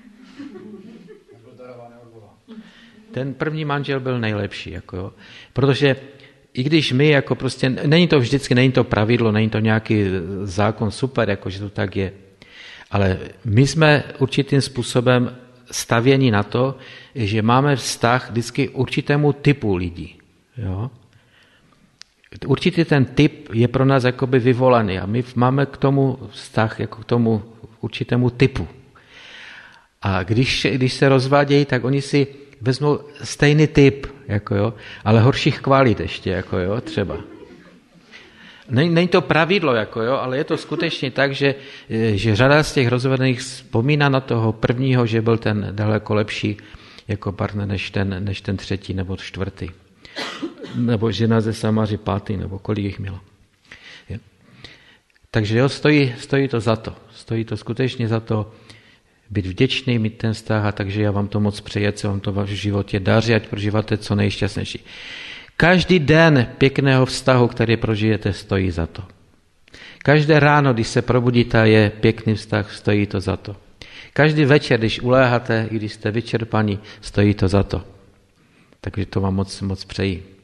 Ten první manžel byl nejlepší, jako jo. Protože i když my, jako prostě, není to vždycky, není to pravidlo, není to nějaký zákon super, jako že to tak je, ale my jsme určitým způsobem stavěni na to, že máme vztah vždycky určitému typu lidí. Jo? Určitý ten typ je pro nás jakoby vyvolaný a my máme k tomu vztah jako k tomu určitému typu. A když, když se rozvádějí, tak oni si vezmou stejný typ, jako jo, ale horších kvalit ještě, jako jo, třeba. Není, není to pravidlo, jako jo, ale je to skutečně tak, že, že řada z těch rozvedených vzpomíná na toho prvního, že byl ten daleko lepší jako partner než ten, než ten třetí nebo čtvrtý. Nebo žena ze Samaři pátý, nebo kolik jich mělo. Je. Takže jo, stojí, stojí to za to. Stojí to skutečně za to být vděčný, mít ten vztah, a takže já vám to moc přeji, co vám to v životě daří, ať prožíváte co nejšťastnější. Každý den pěkného vztahu, který prožijete, stojí za to. Každé ráno, když se probudíte, je pěkný vztah, stojí to za to. Každý večer, když uléháte, i když jste vyčerpaní, stojí to za to. Takže to vám moc, moc přeji.